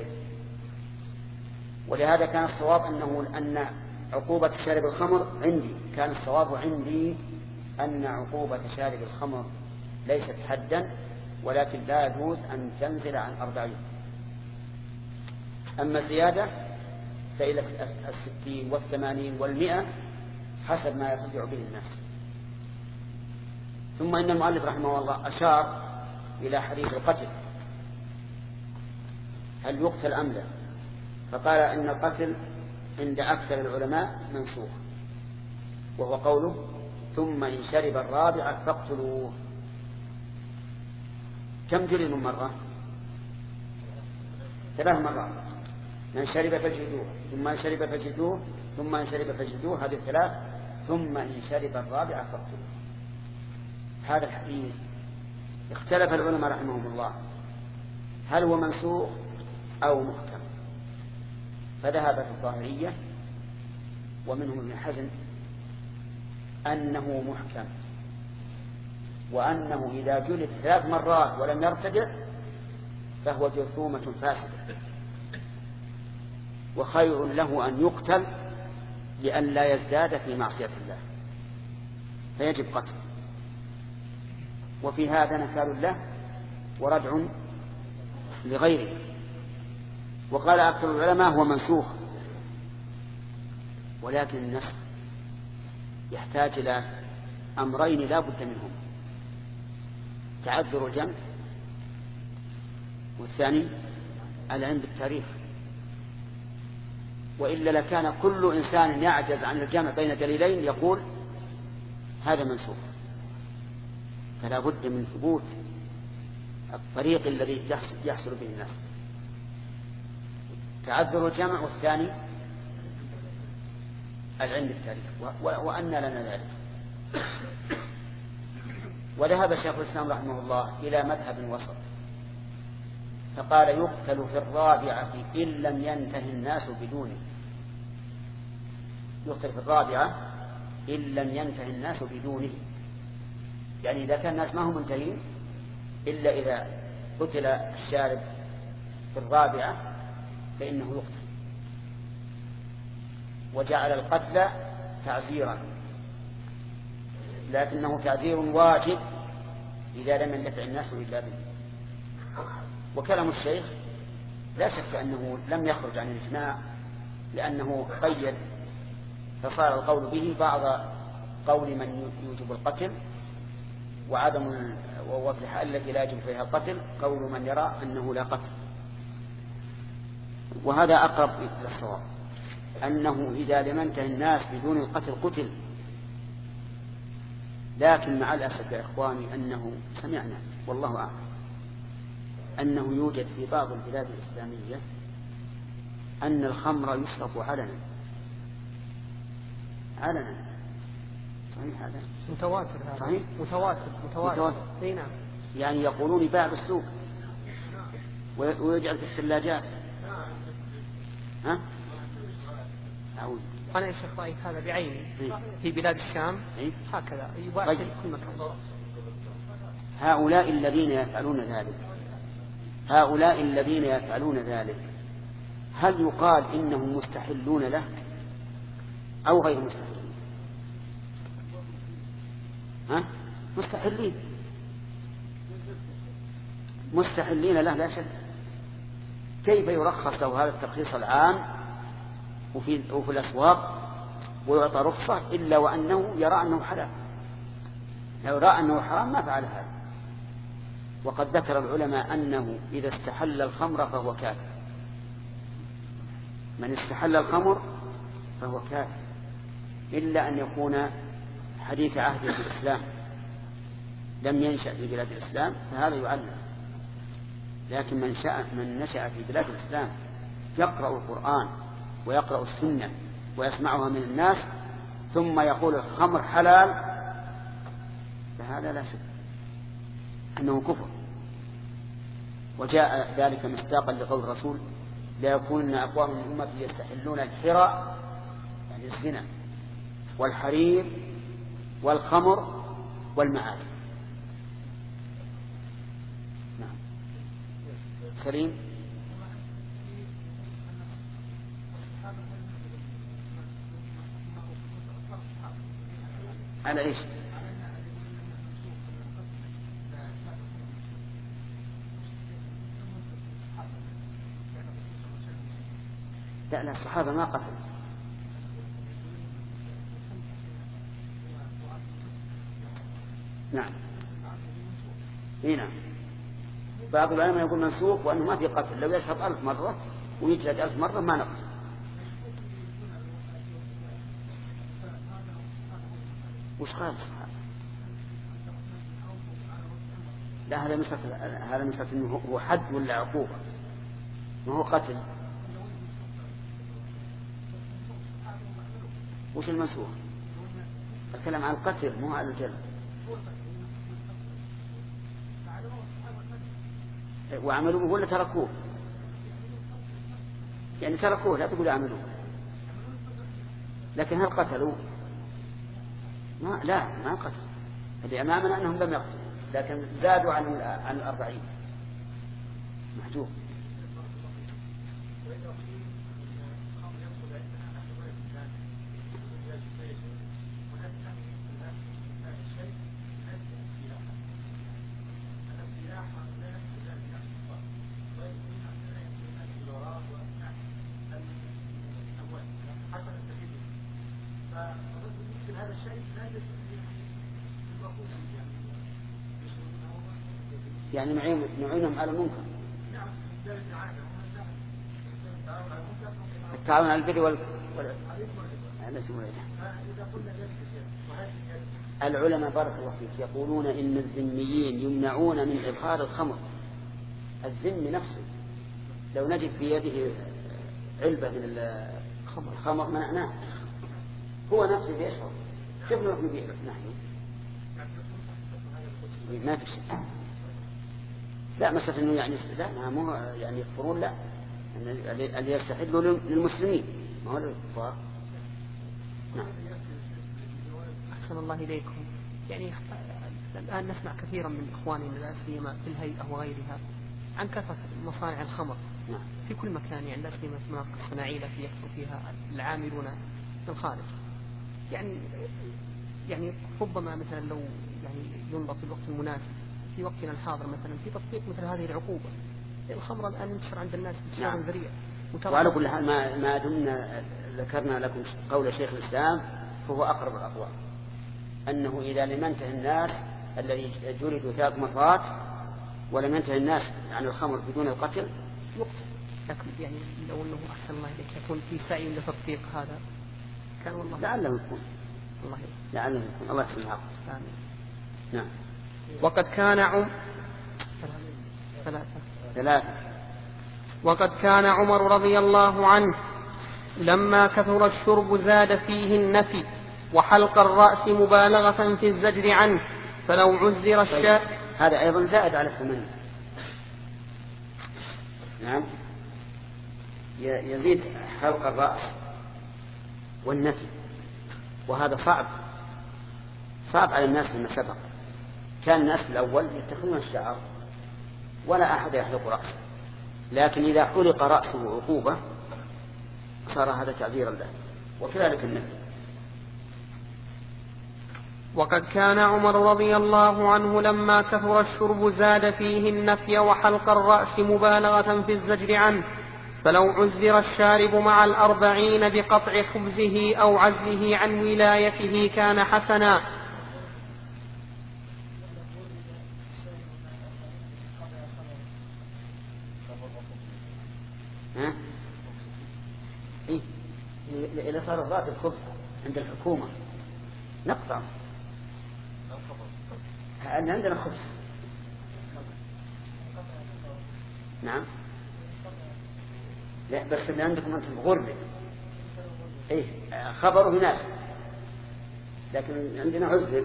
ولهذا كان الصواب أن عقوبة شارب الخمر عندي، كان الصواب عندي أن عقوبة شارب الخمر ليست حدا، ولكن لا يجوز أن تنزل عن 40. أما الزيادة فإلى 60 والثمانين 100 حسب ما يرجع به الناس. ثم إن المؤلف رحمه الله أشار إلى حديث القتل، هل يقتل أم لا؟ فقال إن القتل عند أكثر العلماء منسوخ، وهو قوله: ثم إن شرب الرابع فاقتلوه. كم جلد من مرة؟ 3 مرات. من شرب فاجلدوه، ثم إن شرب فاجلدوه، ثم إن شرب فاجلدوه، هذه 3، ثم إن شرب الرابع فاقتلوه. هذا الحديث اختلف العلماء رحمهم الله هل هو منسوخ أو محكم، فذهبت الظاهرية ومنهم ابن حزم أنه محكم، وأنه إذا جلد 3 مرات ولم يرتدع فهو جرثومة فاسدة، وخير له أن يقتل لأن لا يزداد في معصية الله، فيجب قتله. وفي هذا نكال له وردع لغيره. وقال أكثر العلماء هو منسوخ، ولكن النسخ يحتاج إلى أمرين لا بد منهم: تعذر الجمع، والثاني العلم بالتاريخ. وإلا لكان كل إنسان يعجز عن الجمع بين دليلين يقول هذا منسوخ. فلا بد من ثبوت الطريق الذي يحصل به الناس، تعذر الجمع، والثاني العلم بالتاريخ، وأن لنا ذلك. وذهب شيخ الإسلام رحمه الله إلى مذهب وسط، فقال يقتل في الرابعة إن لم ينتهي الناس بدونه. يقتل في الرابعة إن لم ينتهي الناس بدونه، يعني إذا كان الناس ما هم منتهين إلا إذا قتل الشارب في الرابعة فإنه يقتل. وجعل القتل تعزيرا، لكنه تعزير واجب إذا لم يندفع الناس إلا به. وكلام الشيخ لا شك أنه لم يخرج عن الإجماع، لأنه قيد، فصار القول به بعض قول من يوجب القتل، وفي الحال التي لا يجب فيها القتل قول من يرى أنه لا قتل. وهذا أقرب إلى الصواب، أنه إذا لم ينتهي الناس بدون القتل قتل. لكن مع الأسف يا إخواني أنه سمعنا والله أعلم أنه يوجد في بعض البلاد الإسلامية أن الخمر يشرب علنا. صحيح هذا؟ متواتر هذا. صحيح؟ متواتر. نعم. يعني يقولون يباع بالسوق ويجعل في الثلاجات. ها؟ أعوذ. أنا يا شيخ رأيت هذا بعيني في بلاد الشام هكذا يباع في كل مكان. هؤلاء الذين يفعلون ذلك هل يقال إنهم مستحلون له أو غير مستحلين؟ مستحلين له لا شك. كيف يرخص له هذا الترخيص العام وفي الأسواق ويعطى رخصة إلا وأنه يرى أنه حلال؟ لو رأى أنه حرام ما فعل هذا. وقد ذكر العلماء أنه إذا استحل الخمر فهو كافر. من استحل الخمر فهو كافر إلا أن يكون حديث عهد في الإسلام لم ينشأ في بلاد الإسلام فهذا يعلم. لكن من نشأ في بلاد الإسلام يقرأ القرآن ويقرأ السنة ويسمعها من الناس ثم يقول الخمر حلال فهذا لا شك أنه كفر. وجاء ذلك مصداقا لقول الرسول لا يكون أقوام من أمتي يستحلون الحرى يعني الزنا والحرير والخمر والمعازف. نعم. سليم. على إيش؟ لا الصحابة ما قتلوا. نعم. هنا بعض العلماء يقول منسوخ وأنه ما في قتل، لو يشهد 1000 مرة ويجلد 1000 مرة ما نقتل. وش قال الصحابة؟ لا هذا مسألة إنه هو حد ولا عقوبة ما هو قتل. وش المنسوخ؟ الكلام عن القتل مو على الجلد. وعملوه ولا تركوه؟ يعني تركوه لا تقول عملوه. لكن هل قتلوا؟ ما قتلوا. اللي أمامنا أنهم لم يقتلوا لكن زادوا عن 40 محجوب. يعني نعينهم على المنكر. التعاون على البر العلماء بارك الله فيك يقولون إن الذميين يمنعون من إدخال الخمر. الذم نفسه لو نجد في يده علبة من الخمر منعناه هو نفسه بيشرب، كيف نروح نبيع نحن؟ ما في شيء. لا مسألة إنه يعني لا ما مو يعني يكفرون، لا اللي يستحلوا للمسلمين ما هو للكفار. نعم. أحسن الله إليكم. يعني الآن نسمع كثيرا من إخواننا لا سيما في الهيئة وغيرها عن كثرة مصانع الخمر في كل مكان، يعني لا سيما في المناطق الصناعية التي يكثر فيها العاملون في الخارج. يعني ربما مثلا لو يعني ينظر في الوقت المناسب في وقتنا الحاضر مثلا في تطبيق مثل هذه العقوبة. الخمر الآن ينتشر عند الناس بانتشار ذريع. وعلى كل حال ما دمنا ذكرنا لكم قول شيخ الإسلام فهو أقرب الأقوال، أنه إذا لم ينتهي الناس الذي جلدوا 3 مرات ولم ينتهي الناس عن الخمر بدون القتل يقتل. لكن يعني لو أنه أحسن الله إليك يكون في سعي لتطبيق هذا كان والله لعله يكون الله يحسن العقل. نعم. وقد كان ثلاثة. وقد كان عمر رضي الله عنه لما كثر الشرب زاد فيه النفي وحلق الرأس مبالغة في الزجر عنه، فلو عزر الشاء. هذا أيضا زائد على 8. نعم. يزيد حلق الرأس والنفي، وهذا صعب على الناس فيما سبق. كان الناس في الأول يتخذون الشعر ولا أحد يحلق رأسه، لكن إذا حلق رأسه عقوبة صار هذا تعذيرا له، وكذلك النفي. وقد كان عمر رضي الله عنه لما كثر الشرب زاد فيه النفي وحلق الرأس مبالغة في الزجر عنه، فلو عزر الشارب مع 40 بقطع خبزه أو عزله عن ولايته كان حسنا. إذا صار الراتب خبز عند الحكومة نقطع، أن عندنا خبز. نعم. لا بس اللي عندكم أنتم غربة خبره ناس، لكن عندنا عزل.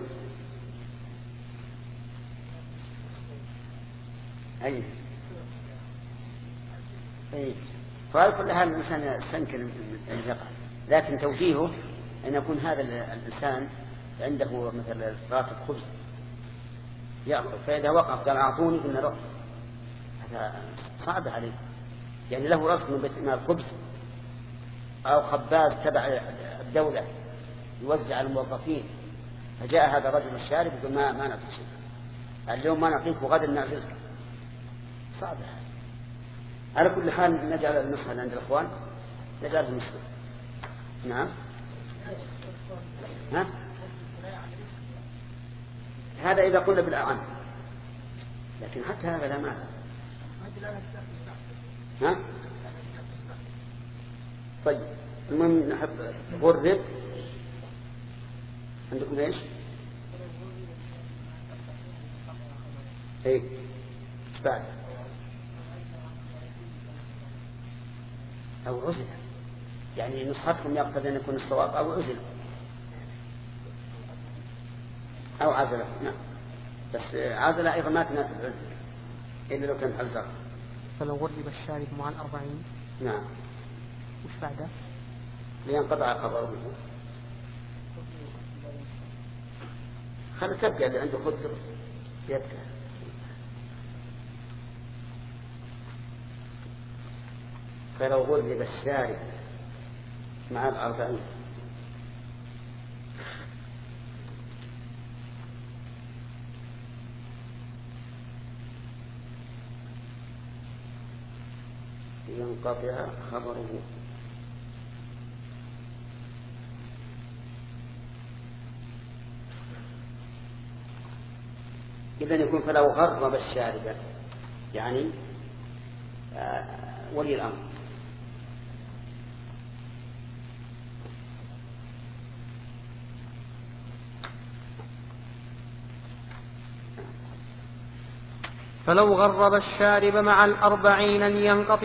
فعلى كل حال الإنسان يستنكر أن يقع، لكن توجيهه أن يكون هذا الإنسان عنده مثل راتب خبز يأخذ، فإذا وقف قال أعطوني إن رأى، هذا صعب عليه. يعني له رزق من الخبز، أو خباز تبع الدولة يوزع على الموظفين، فجاء هذا الرجل الشارب يقول ما نعطيك شيء، اليوم ما نعطيك وغدا نعزلك. صعب. على كل حال نجعل النصح عند الأخوان، نجعله نصح. نعم. هذا إذا قلنا بالأعم، لكن حتى هذا لا معنى. طيب المهم نحط غرب. عندكم ايش؟ بعد أو عزل، يعني نصحتكم يقتضي أن يكون الصواب أو عزل أو عزله. نعم. بس عزله أيضا ما تناسب العزل إلا لو كان حزر. فلو غرب الشارب مع 40. نعم. وش بعده؟ لينقطع خبره. خلي تبقى اللي عنده خبز يبقى. فلو غرب الشارب مع 40. ينقطع خبره. إذن يكون فلو غرب الشارب يعني ولي الأمر. فلو غرب الشارب مع 40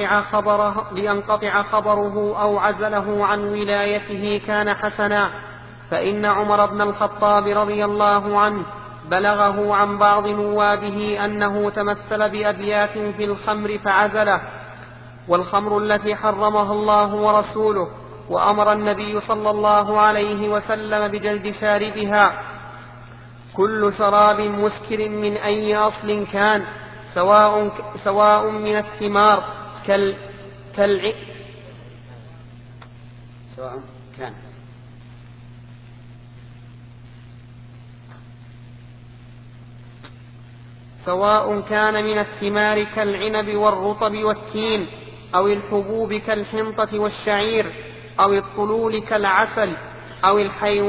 لينقطع خبره أو عزله عن ولايته كان حسنا، فإن عمر بن الخطاب رضي الله عنه بلغه عن بعض نوابه أنه تمثل بأبيات في الخمر فعزله، والخمر التي حرمها الله ورسوله، وأمر النبي صلى الله عليه وسلم بجلد شاربها: كل شراب مسكر من أي أصل كان، سواء من الثمار سواء كان من الثمار كالعنب والرطب والتين، أو الحبوب كالحنطة والشعير، أو الطلول كالعسل، أو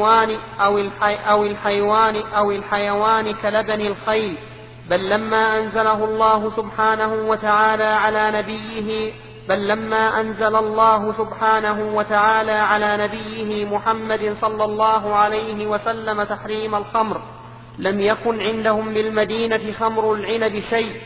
الحيوان كلبن الخيل. بل لما أنزل الله سبحانه وتعالى على نبيه محمد صلى الله عليه وسلم تحريم الخمر، لم يكن عندهم بالمدينة خمر العنب شيء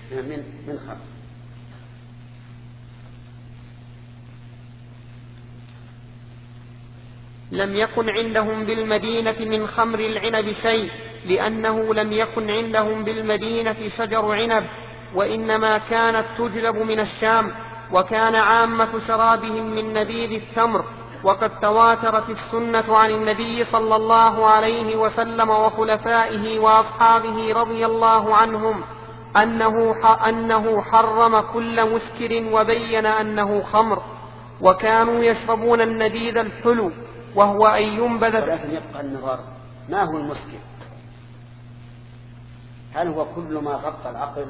من خمر العنب شيء، لأنه لم يكن عندهم بالمدينة شجر عنب، وإنما كانت تجلب من الشام، وكان عامة شرابهم من نبيذ التمر. وقد تواترت السنة عن النبي صلى الله عليه وسلم وخلفائه وأصحابه رضي الله عنهم أنه حرم كل مسكر وبين أنه خمر، وكانوا يشربون النبيذ الحلو وهو أن ينبذ. ولكن يبقى النظر، ما هو المسكر؟ هل هو كل ما غطى العقل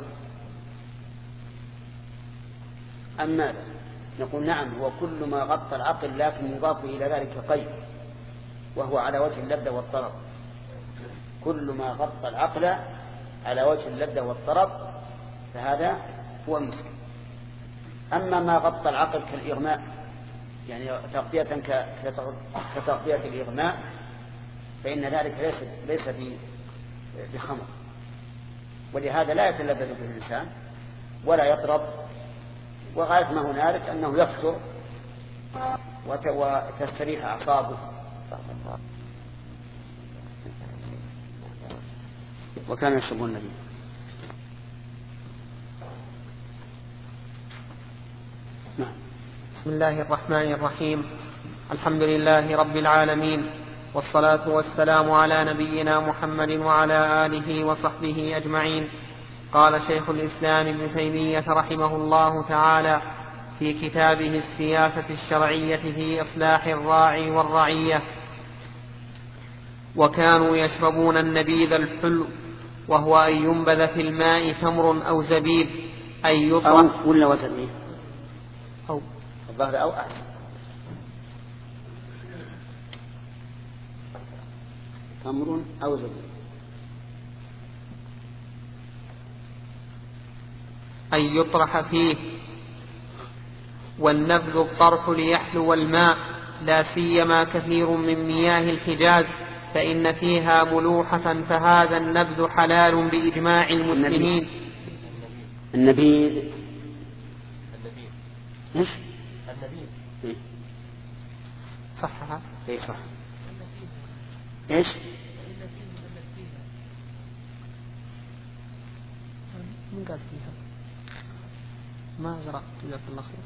أم ماذا؟ نقول نعم، هو كل ما غطى العقل، لكن يضاف إلى ذلك قيد، وهو على وجه اللذة والطرب. كل ما غطى العقل على وجه اللذة والطرب فهذا هو المسكر. أما ما غطى العقل كالإغماء، يعني تغطية كتغطية الإغماء، فإن ذلك ليس بخمر، ولهذا لا يتلذذ به الإنسان ولا يطرب، وغاية ما هنالك أنه يفتر وتستريح أعصابه. وكان يشربون النبي. بسم الله الرحمن الرحيم. الحمد لله رب العالمين، والصلاة والسلام على نبينا محمد وعلى آله وصحبه أجمعين. قال شيخ الإسلام ابن تيمية رحمه الله تعالى في كتابه السياسة الشرعية في إصلاح الراعي والرعية: وكانوا يشربون النبيذ الحلو، وهو أن ينبذ في الماء تمر أو زبيب، أن يطرح ولا وزبيب أو الظهر أو أحسن، تمر أو زبيب، أن يطرح فيه. والنبذ الطرح ليحلو الماء، لا سيما كثير من مياه الحجاز فإن فيها ملوحة، فهذا النبذ حلال بإجماع المسلمين. النبيذ إيش؟ النبيذ صحها؟ إيه صح. إيش؟ من قال فيها؟ ما قرأت جزاك الله خير.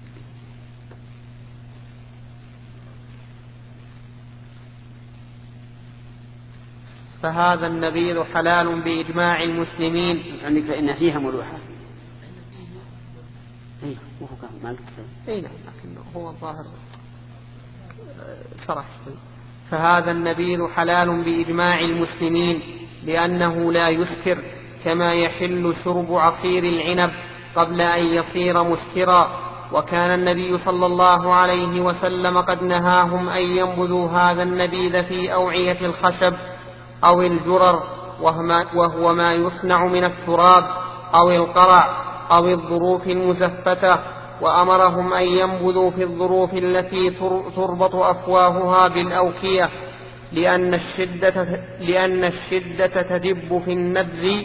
فهذا النبيذ حلال بإجماع المسلمين. يعني فإن فيها ملوحة. إيه وهو كان ما قلت. إيه نعم، لكن هو الظاهر صرح. فهذا النبيذ حلال بإجماع المسلمين لأنه لا يسكر، كما يحل شرب عصير العنب قبل أن يصير مسكرا. وكان النبي صلى الله عليه وسلم قد نهاهم أن ينبذوا هذا النبيذ في أوعية الخشب أو الجرر، وهو ما يصنع من التراب أو القرع أو الظروف المزفتة، وأمرهم أن ينبذوا في الظروف التي تربط أفواهها بالأوكية، لأن الشدة تدب في النبذ.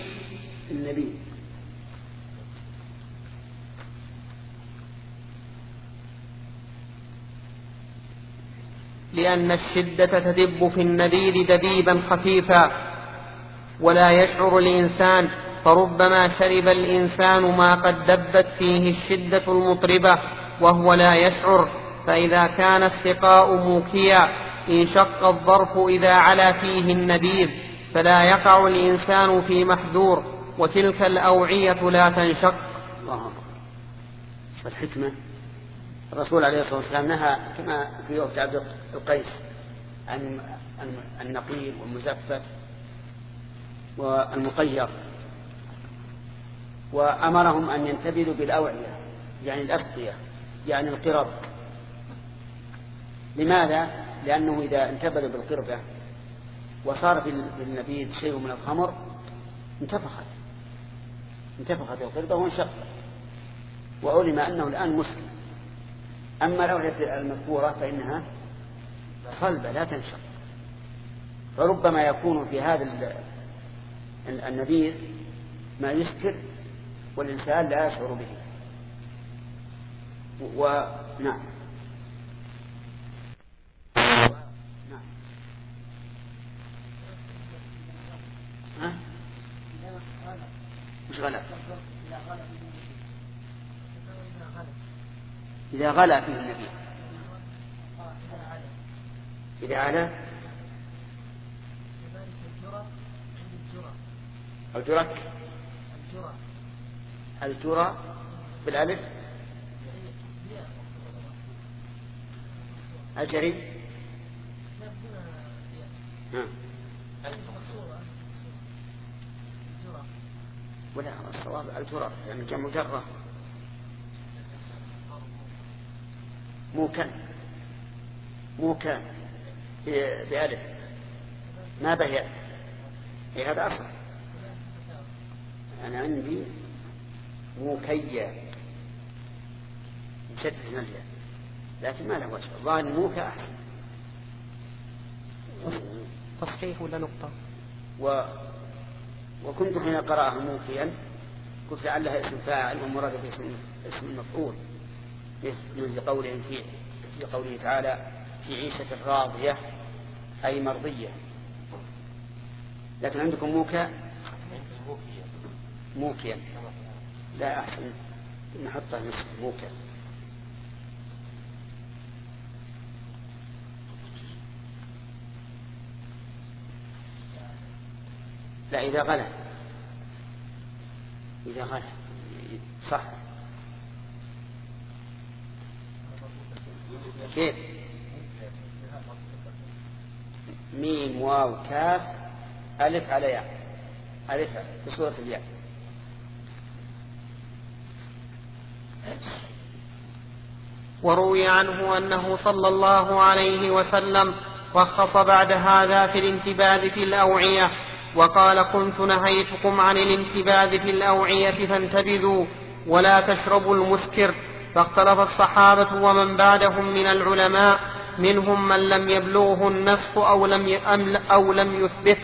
لأن الشدة تدب في النبيذ دبيبا خفيفا ولا يشعر الإنسان، فربما شرب الإنسان ما قد دبت فيه الشدة المطربة وهو لا يشعر. فإذا كان السقاء موكيا انشق الظرف إذا علا فيه النبيذ، فلا يقع الإنسان في محذور، وتلك الأوعية لا تنشق. الله الحكمة. الرسول عليه الصلاة والسلام نهى كما في وقت عبد القيس عن النقير والمزفت والمقير، وأمرهم أن ينتبذوا بالأوعية يعني الأسقية يعني القرب. لماذا؟ لأنه إذا انتبذوا بالقربة وصار في النبيذ شيء من الخمر انتفخت القربة وانشقت، وعلم أنه الآن مسلم. أما الأوعية المذكورة فإنها صلبة لا تنشق، فربما يكون في هذا النبيذ ما يسكر والإنسان لا يشعر به. ونعم مش غلا إذا غلا فيه النبي، إذا علا الجرى بالألف الجري ولا الصواب الجرى يعني جمع جرة موكا بألف ما بهي هذا أصل. أنا عندي موكيا مشدد نليا لكن ما له وجه، ظاهر موكا أحسن. تصحيح ولا نقطة؟ وكنت حين قرأها موكيا قلت لعلها اسم فاعل ومراد به اسم المفعول، مثل قولهم في قوله تعالى في عيشة راضية أي مرضية. لكن عندكم موكيا لا أحسن نحطها نصف موكا. لا إذا غلا صح. كيف؟ ميم واو كاف ألف على ياء، ألف بصورة الياء. وروي عنه أنه صلى الله عليه وسلم رخص بعد هذا في الانتباذ في الأوعية، وقال كنت نهيتكم عن الانتباذ في الأوعية فانتبذوا ولا تشربوا المسكر. فاختلف الصحابة ومن بعدهم من العلماء، منهم من لم يبلغه النسخ أو لم يثبت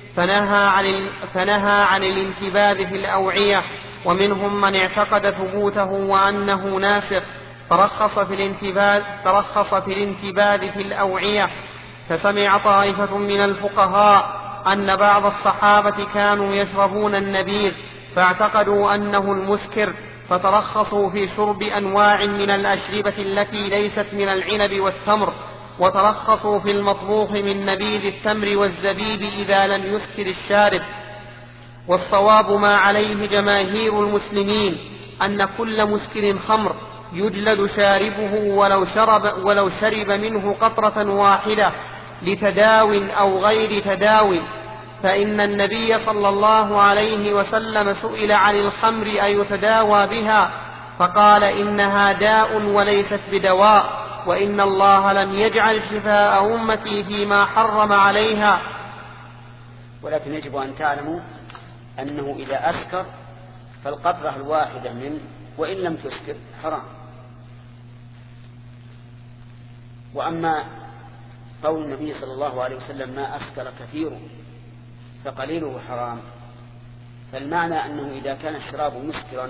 فنهى عن الانتباذ في الأوعية، ومنهم من اعتقد ثبوته وأنه ناسخ فرخص في الانتباذ في الأوعية. فسمع طائفة من الفقهاء أن بعض الصحابة كانوا يشربون النبيذ فاعتقدوا أنه المسكر فترخصوا في شرب أنواع من الأشربة التي ليست من العنب والتمر، وترخصوا في المطبوخ من نبيذ التمر والزبيب إذا لم يسكر الشارب. والصواب ما عليه جماهير المسلمين أن كل مسكر خمر يجلد شاربه ولو شرب منه قطرة واحدة لتداو أو غير تداو. فإن النبي صلى الله عليه وسلم سئل عن الخمر أيتداوى بها فقال إنها داء وليست بدواء، وإن الله لم يجعل شفاء أمتي فيما حرم عليها. ولكن يجب أن تعلموا أنه إذا أسكر فالقطرة الواحدة منه وإن لم تسكر حرام. وأما قول النبي صلى الله عليه وسلم ما أسكر كثيره فقليله حرام، فالمعنى أنه إذا كان الشراب مسكرا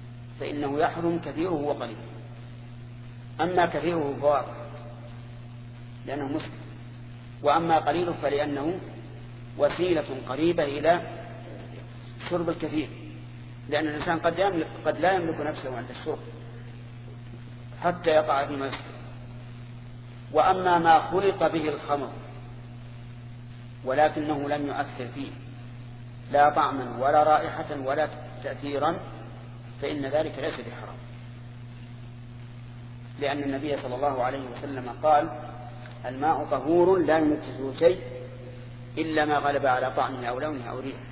فإنه يحرم كثيره وقليله. أما كثيره فواضح لأنه مسكر. وأما قليله فلأنه وسيلة قريبة إلى شرب الكثير، لأن الإنسان قد لا يملك نفسه عند الشرب حتى يقع فيما يسكر. وأما ما خلط به الخمر ولكنه لم يؤثر فيه لا طعما ولا رائحة ولا تأثيرا فإن ذلك ليس بحرام، لأن النبي صلى الله عليه وسلم قال: الماء طهور لا ينجسه شيء إلا ما غلب على طعمه أو لونه أو ريحه.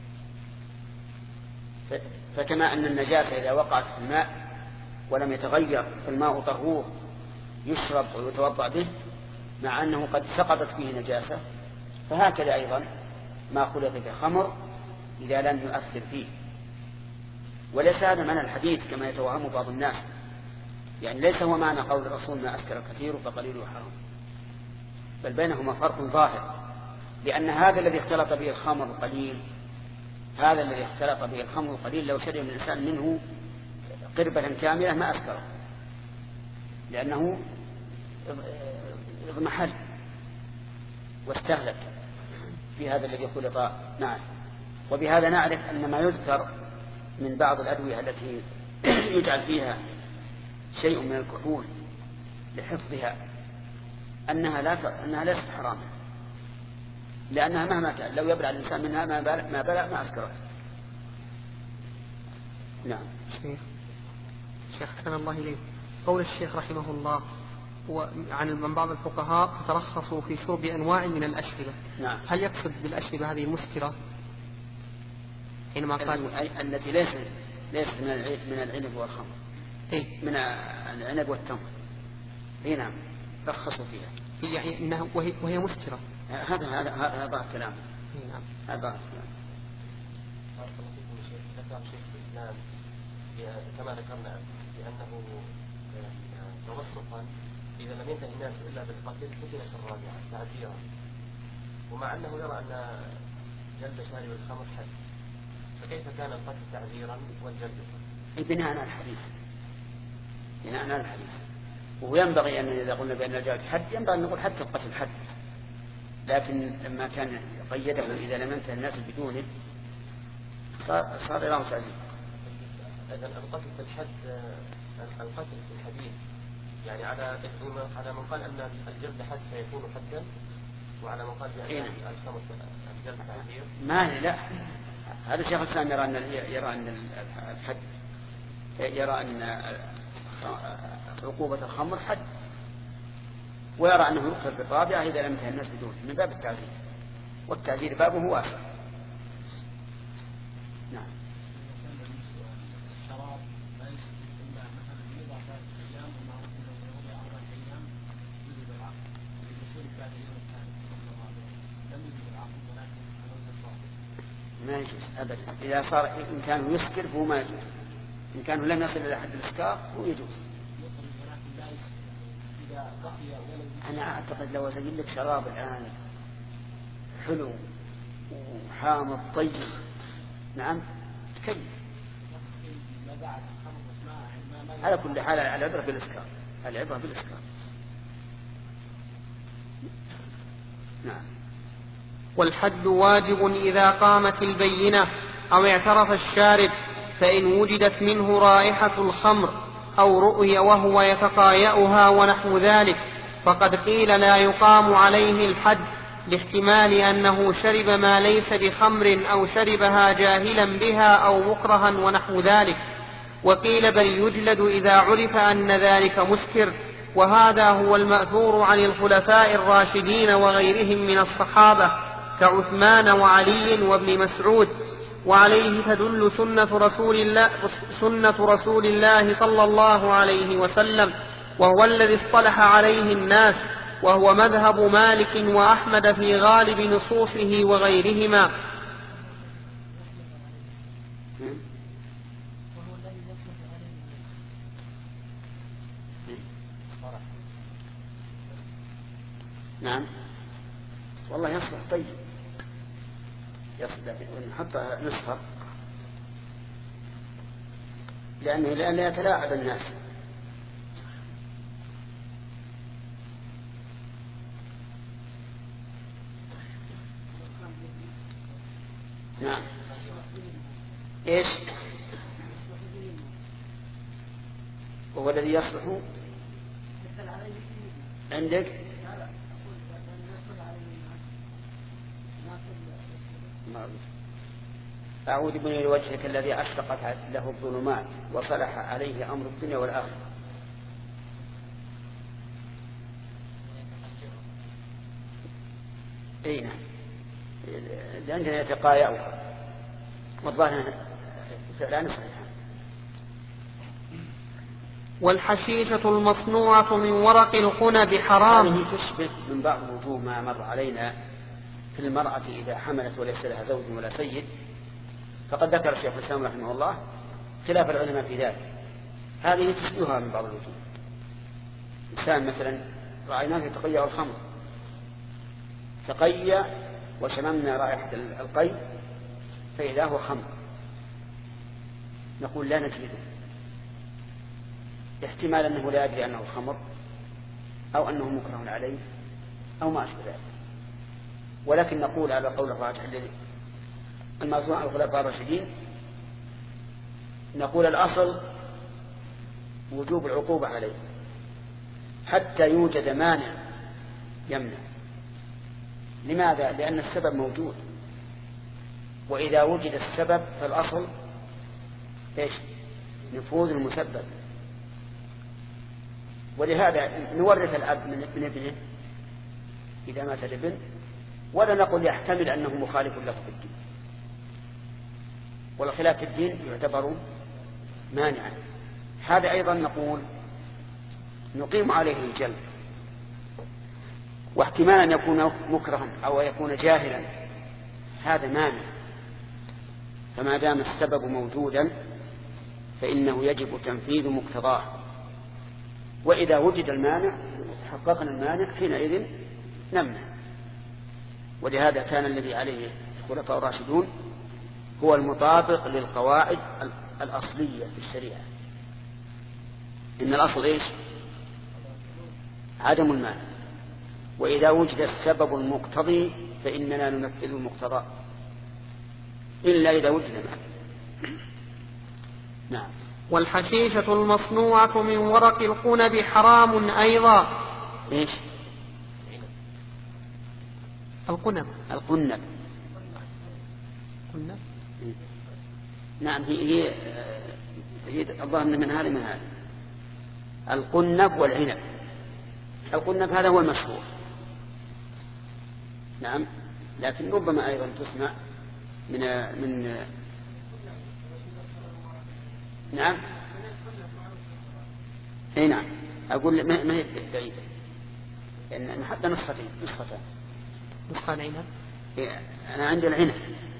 فكما أن النجاسة إذا وقعت في الماء ولم يتغير فالماء طهور يشرب ويتوضأ به مع أنه قد سقطت فيه نجاسة، فهكذا أيضا ما خلط بخمر إذا لم يؤثر فيه. وليس هذا معنى الحديث كما يتوهم بعض الناس، يعني ليس هو معنى قول الرسول: ما أسكر كثير فقليله حرام، بل بينهما فرق ظاهر، لأن هذا الذي اختلط به الخمر قليل، هذا الذي اختلط به الخمر قليل لو شرب الإنسان منه قربة كاملة ما أسكره، لأنه اضمحل واستهلك في هذا الذي خلط معه. وبهذا نعرف أن ما يذكر من بعض الأدوية التي يجعل فيها شيء من الكحول لحفظها أنها ليست حراما، لأنها مهما كان لو يبلع الإنسان منها ما بلع ما أسكرت. نعم. شيخ أحسن الله إليك، قول الشيخ رحمه الله عن بعض الفقهاء ترخصوا في شرب أنواع من الأشربة. نعم. هل يقصد بالأشربة هذه المسكرة حينما قال التي ليست من العنب والخمر؟ إيه؟ من العنب والتمر. إيه نعم، رخصوا فيها. يعني إنها وهي مسكرة. هذا كلام. إيه نعم. هذا كلام. ذكر شيخ الإسلام كما ذكرنا بأنه توسطا إذا لم ينتهي الناس إلا بالقتل قتلت الرابعة تعزيرا، ومع أنه يرى أن جلد شارب الخمر حد، فكيف كان القتل تعزيرا والجلد؟ بناء على الحديث. وينبغي أن إذا قلنا بأن الجلد حد ينبغي أن نقول حتى القتل حد، لكن لما كان قيده إذا لم ينتهي الناس بدونه صار له تعزير. إذا القتل في الحد، القتل في الحديث يعني على من قال أن الجلد حد سيكون حدا، وعلى من قال بأن الخمر الجلد تعزير. ما لا، هذا شيخ الإسلام يرى أن عقوبة الخمر حد، ويرى أنه يقتل بالرابعة إذا لم ينتهي الناس بدونه من باب التعزير، والتعزير بابه واسع. نعم. ما يجوز أبدا. إذا صار إن كان يسكر فهو ما يجوز، إن كان لم يصل إلى حد الإسكار هو يجوز. أنا أعتقد لو أسجل لك شراب الآن حلو وحامض طيب نعم تكيف، على كل حال العبرة بالإسكار، العبرة بالإسكار. نعم. والحد واجب إذا قامت البينة أو اعترف الشارب، فإن وجدت منه رائحة الخمر أو رؤي وهو يتقايأها ونحو ذلك فقد قيل لا يقام عليه الحد، لاحتمال أنه شرب ما ليس بخمر أو شربها جاهلا بها أو مكرها ونحو ذلك. وقيل بل يجلد إذا عرف أن ذلك مسكر، وهذا هو المأثور عن الخلفاء الراشدين وغيرهم من الصحابة كعثمان وعلي وابن مسعود، وعليه تدل سنة رسول الله صلى الله عليه وسلم، وهو الذي اصطلح عليه الناس، وهو مذهب مالك وأحمد في غالب نصوصه وغيرهما. نعم والله يصلح طيب، يصلح ونحط نصفر لأن يتلاعب الناس. نعم. إيش؟ وهو الذي يصلح عندك؟ أعوذ بني لوجهك الذي أشرقت له الظلمات وصلح عليه أمر الدنيا والآخرة. أي نعم، عندنا يتقايأوا والظاهر فعلا صحيح. والحشيشة المصنوعة من ورق القنب حرام. هذه تشبه من بعض الوجوه ما مر علينا في المرأة إذا حملت وليس لها زوج ولا سيد، فقد ذكر الشيخ الإسلام رحمه الله خلاف العلماء في ذلك. هذه تشبهها من بعض الوجوه. إنسان مثلا رأيناه يتقيأ الخمر، تقيأ وشممنا رائحة القي فإذا هو خمر، نقول لا نجلده، احتمال أنه لا يدري أنه خمر أو أنه مكره عليه أو ما أشبه ذلك. ولكن نقول على قول الراجح الذي المرجوع عن الخلفاء الراشدين، نقول الأصل وجوب العقوبة عليه حتى يوجد مانع يمنع. لماذا؟ لأن السبب موجود، وإذا وجد السبب فالأصل إيش؟ نفوذ المسبب. ولهذا نورث الأب من ابنه إذا مات الابن، ولا نقول يحتمل أنه مخالف له في الدين، والخلاف في الدين يعتبر مانعا. هذا أيضا نقول نقيم عليه الجلد، واحتمال أن يكون مكرها أو يكون جاهلا هذا مانع. فما دام السبب موجودا فإنه يجب تنفيذ مقتضاه، وإذا وجد المانع تحققنا المانع حينئذ نمنع. ولهذا كان الذي عليه الخلفاء الراشدون هو المطابق للقواعد الأصلية في الشريعة. إن الأصل إيش؟ عدم المانع، وإذا وجد السبب المقتضي فإننا ننفذ المقتضى إلا إذا وجد مانع. نعم. والحشيشة المصنوعة من ورق القنب حرام أيضا. إيش؟ القنب. القنب. قنب. نعم، هي الظاهر من هذا من هذا. القنب والعنب. القنب هذا هو المشهور، نعم، لكن ربما أيضا تسمع من نعم. اي نعم، اقول ما هي بعيدة، لأن حتى نسختان. نسخة العنب. انا عندي العنب.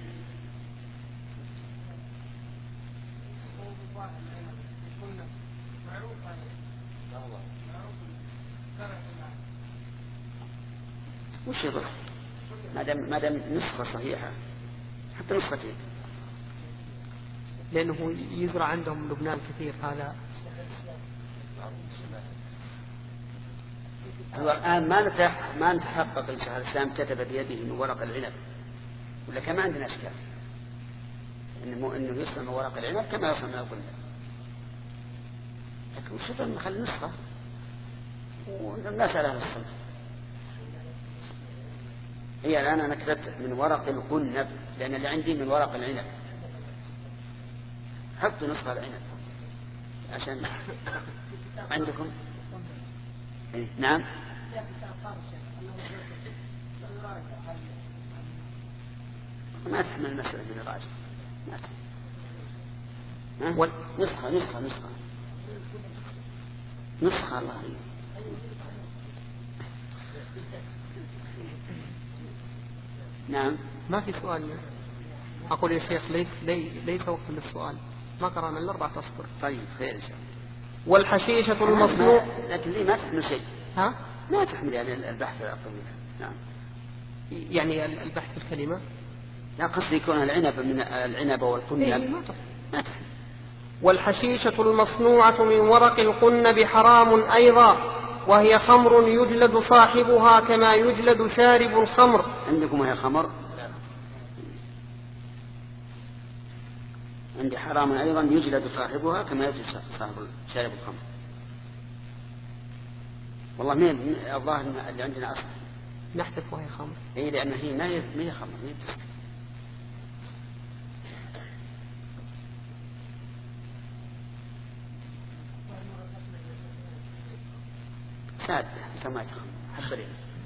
وش يضر؟ ما دام نسخة صحيحة، حتى نسختين، لأنه يزرع عندهم لبنان كثير هذا. الآن ما نتحقق إن شاء الله الإسلام كتب بيده من ورق العنب، ولا كما عندنا أشكال إنه يصنع من ورق العنب كما يصنع من القنب. لكن وش يضر نخلي نسخة والناس على الصنف. هي الآن أنا كتبت من ورق القنب لأن اللي عندي من ورق العنب، حطوا نسخة العنب عشان عندكم. نعم. ما تحمل المسألة من الراجع، ما تحمل. نسخة الله عليك. نعم. ما في سؤال. أقول يا شيخ ليس وقت للسؤال، ما قرأنا إلا 4 أسطر. طيب خير إن شاء الله. والحشيشة المصنوع. لكن ليه ما تحمل شيء؟ ها؟ ما تحمل يعني البحث الطويل. نعم. يعني البحث في الكلمة. لا، قصدي يكون العنب من العنب والقنب. إيه ما تحمل. والحشيشة المصنوعة من ورق القنب حرام أيضا، وهي خمر يجلد صاحبها كما يجلد شارب الخمر. عندكم هي خمر؟ عندي حرام أيضا يجلد صاحبها كما يجلد صاحب شارب الخمر. والله مين الظاهر اللي عندنا أصلا نحتف وهي خمر. إيه لأن هي ما هي خمر، ما هي بتسكر. ساد سمعت حبرين.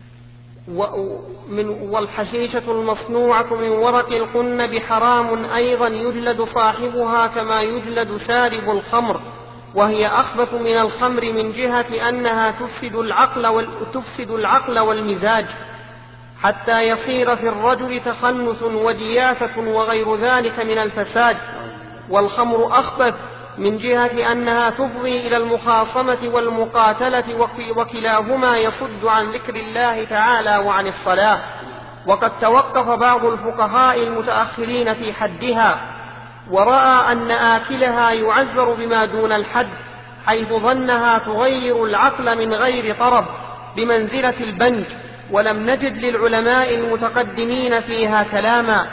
والحشيشة المصنوعة من ورق القنب حرام أيضا يجلد صاحبها كما يجلد شارب الخمر، وهي أخبث من الخمر من جهة أنها تفسد العقل والمزاج حتى يصير في الرجل تخنث ودياثة وغير ذلك من الفساد. والخمر أخبث من جهة أنها تفضي إلى المخاصمة والمقاتلة، وكلاهما يصد عن ذكر الله تعالى وعن الصلاة. وقد توقف بعض الفقهاء المتأخرين في حدها، ورأى أن آكلها يعزر بما دون الحد، حيث ظنها تغير العقل من غير طرب بمنزلة البنج، ولم نجد للعلماء المتقدمين فيها كلاما.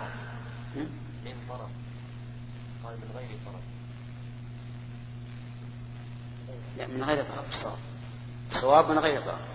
من غير طرف الصواب من غير طرف.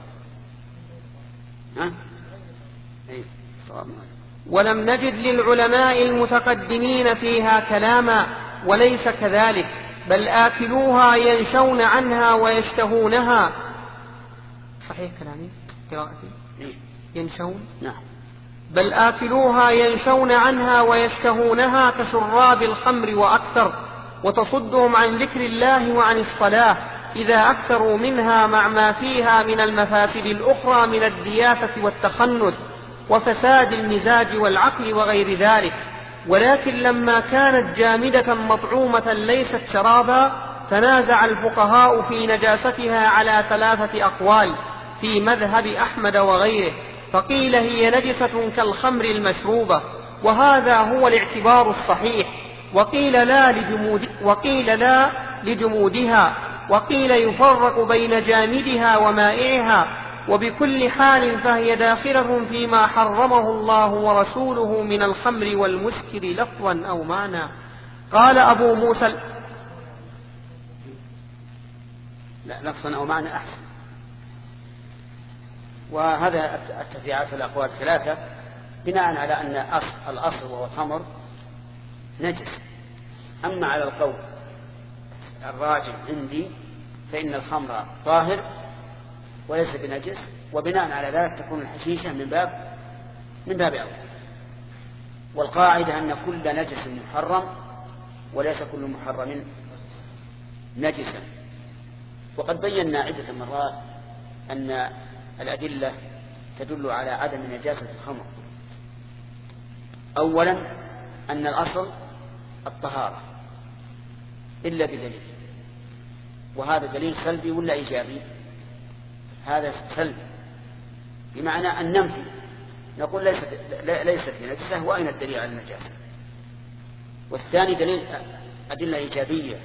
ولم نجد للعلماء المتقدمين فيها كلاما، وليس كذلك، بل آكلوها ينشون عنها ويشتهونها. صحيح كلامي قراءتي ينشون؟ نعم. بل آكلوها ينشون عنها ويشتهونها كشراب الخمر وأكثر، وتصدهم عن ذكر الله وعن الصلاة إذا أكثروا منها مع ما فيها من المفاسد الأخرى من الدياثة والتخنث وفساد المزاج والعقل وغير ذلك. ولكن لما كانت جامدة مطعومة ليست شرابا، تنازع الفقهاء في نجاستها على 3 أقوال في مذهب أحمد وغيره، فقيل هي نجسة كالخمر المشروبة، وهذا هو الاعتبار الصحيح، وقيل لا لجمودها، وقيل يفرق بين جامدها ومائعها، وبكل حال فهي داخلة فيما حرمه الله ورسوله من الخمر والمسكر لفظا أو معنى. قال أبو موسى لا لفظا أو معنى أحسن. وهذا التفريعات في الأقوال 3 بناء على أن الأصل وهو الخمر نجس. أما على القول الراجح عندي فإن الخمر طاهر وليس بنجس، وبناء على ذلك تكون الحشيشة من باب أول. والقاعدة أن كل نجس محرم وليس كل محرم نجسا. وقد بينا عدة مرات أن الأدلة تدل على عدم نجاسة الخمر. أولا أن الأصل الطهارة إلا بدليل، وهذا دليل سلبي ولا إيجابي؟ هذا سلبي، بمعنى أن ننفي نقول ليست بنجسة، وأين الدليل على النجاسة؟ والثاني دليل أدلة إيجابية،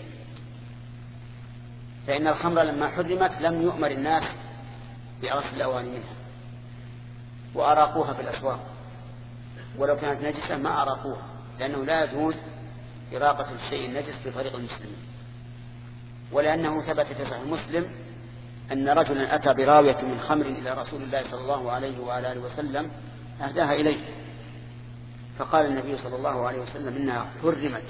فإن الخمر لما حرمت لم يؤمر الناس بغسل الأواني منها وأراقوها في الأسواق، ولو كانت نجسة ما أراقوها، لأنه لا يجوز إراقة الشيء النجس بطريق المسلمين. ولأنه ثبت في صحيح مسلم أن رجلا أتى براوية من خمر إلى رسول الله صلى الله عليه وعلى آله وسلم أهداها إليه، فقال النبي صلى الله عليه وسلم إنها حرمت.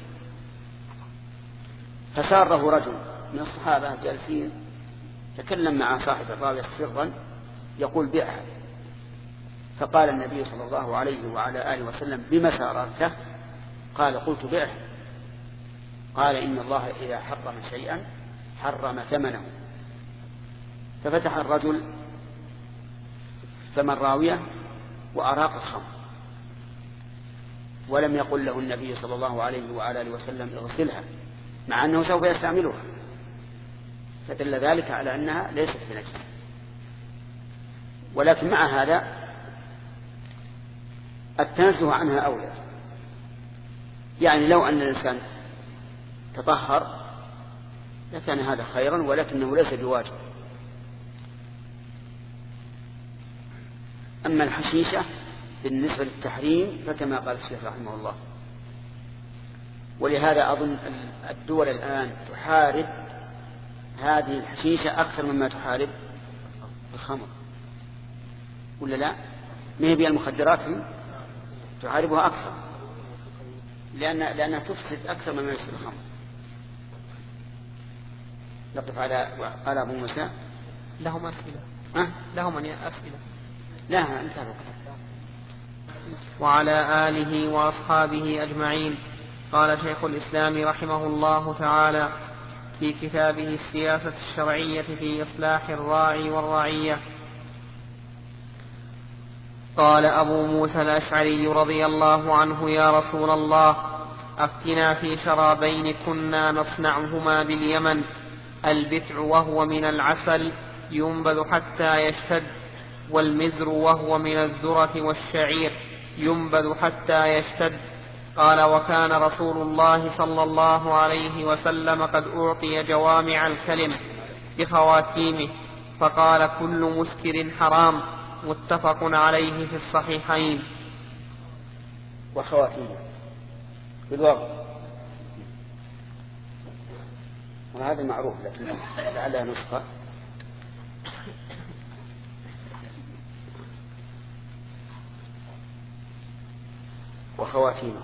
فساره رجل من الصحابة جالسين تكلم مع صاحب الراوية سرا يقول بيعها، فقال النبي صلى الله عليه وعلى آله وسلم بما ساررته؟ قال قلت بيعها. قال إن الله إذا حرم شيئا حرم ثمنه. ففتح الرجل ثمن راوية وأراق الخمر، ولم يقل له النبي صلى الله عليه وعلى آله وسلم اغسلها، مع أنه سوف يستعملها، فدل ذلك على أنها ليست بنجسة. ولكن مع هذا التنزه عنها أولى، يعني لو أن الإنسان تطهر لكان هذا خيرا، ولكنه ليس بواجب. أما الحشيشة بالنسبة للتحريم فكما قال الشيخ رحمه الله ولهذا أظن الدول الآن تحارب هذه الحشيشة أكثر مما تحارب الخمر، ولا لا؟ ما هي المخدرات تحاربها أكثر، لأنها تفسد أكثر مما يفسد الخمر. نقف على أبو موسى. لهم أسئلة؟ لهم أسئلة؟ لا، انتهى. وعلى آله وأصحابه أجمعين. قال شيخ الإسلام رحمه الله تعالى في كتابه السياسة الشرعية في إصلاح الراعي والرعية: قال أبو موسى الأشعري رضي الله عنه: يا رسول الله، أفتنا في شرابين كنا نصنعهما باليمن، البتع وهو من العسل ينبذ حتى يشتد، والمزر وهو من الذرة والشعير ينبذ حتى يشتد. قال: وكان رسول الله صلى الله عليه وسلم قد أعطي جوامع الكلم بخواتيمه، فقال: كل مسكر حرام. متفق عليه في الصحيحين. وخواتيمه بالوضع، وهذا معروف لكن لعلها نسخة. وخواتيمه.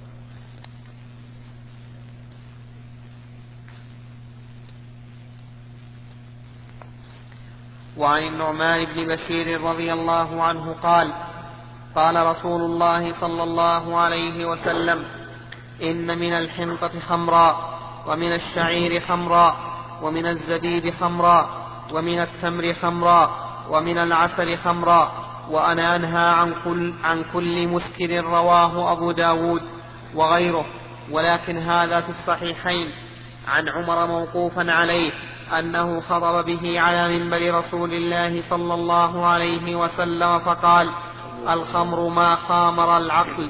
وعن النعمان بن بشير رضي الله عنه قال: قال رسول الله صلى الله عليه وسلم: إن من الحنطة خمرا، ومن الشعير خمرا، ومن الزبيب خمرا، ومن التمر خمرا، ومن العسل خمرا، وأنا أنهى عن كل مسكر. رواه أبو داود وغيره. ولكن هذا في الصحيحين عن عمر موقوفا عليه أنه خطب به على منبر رسول الله صلى الله عليه وسلم فقال: الخمر ما خامر العقل.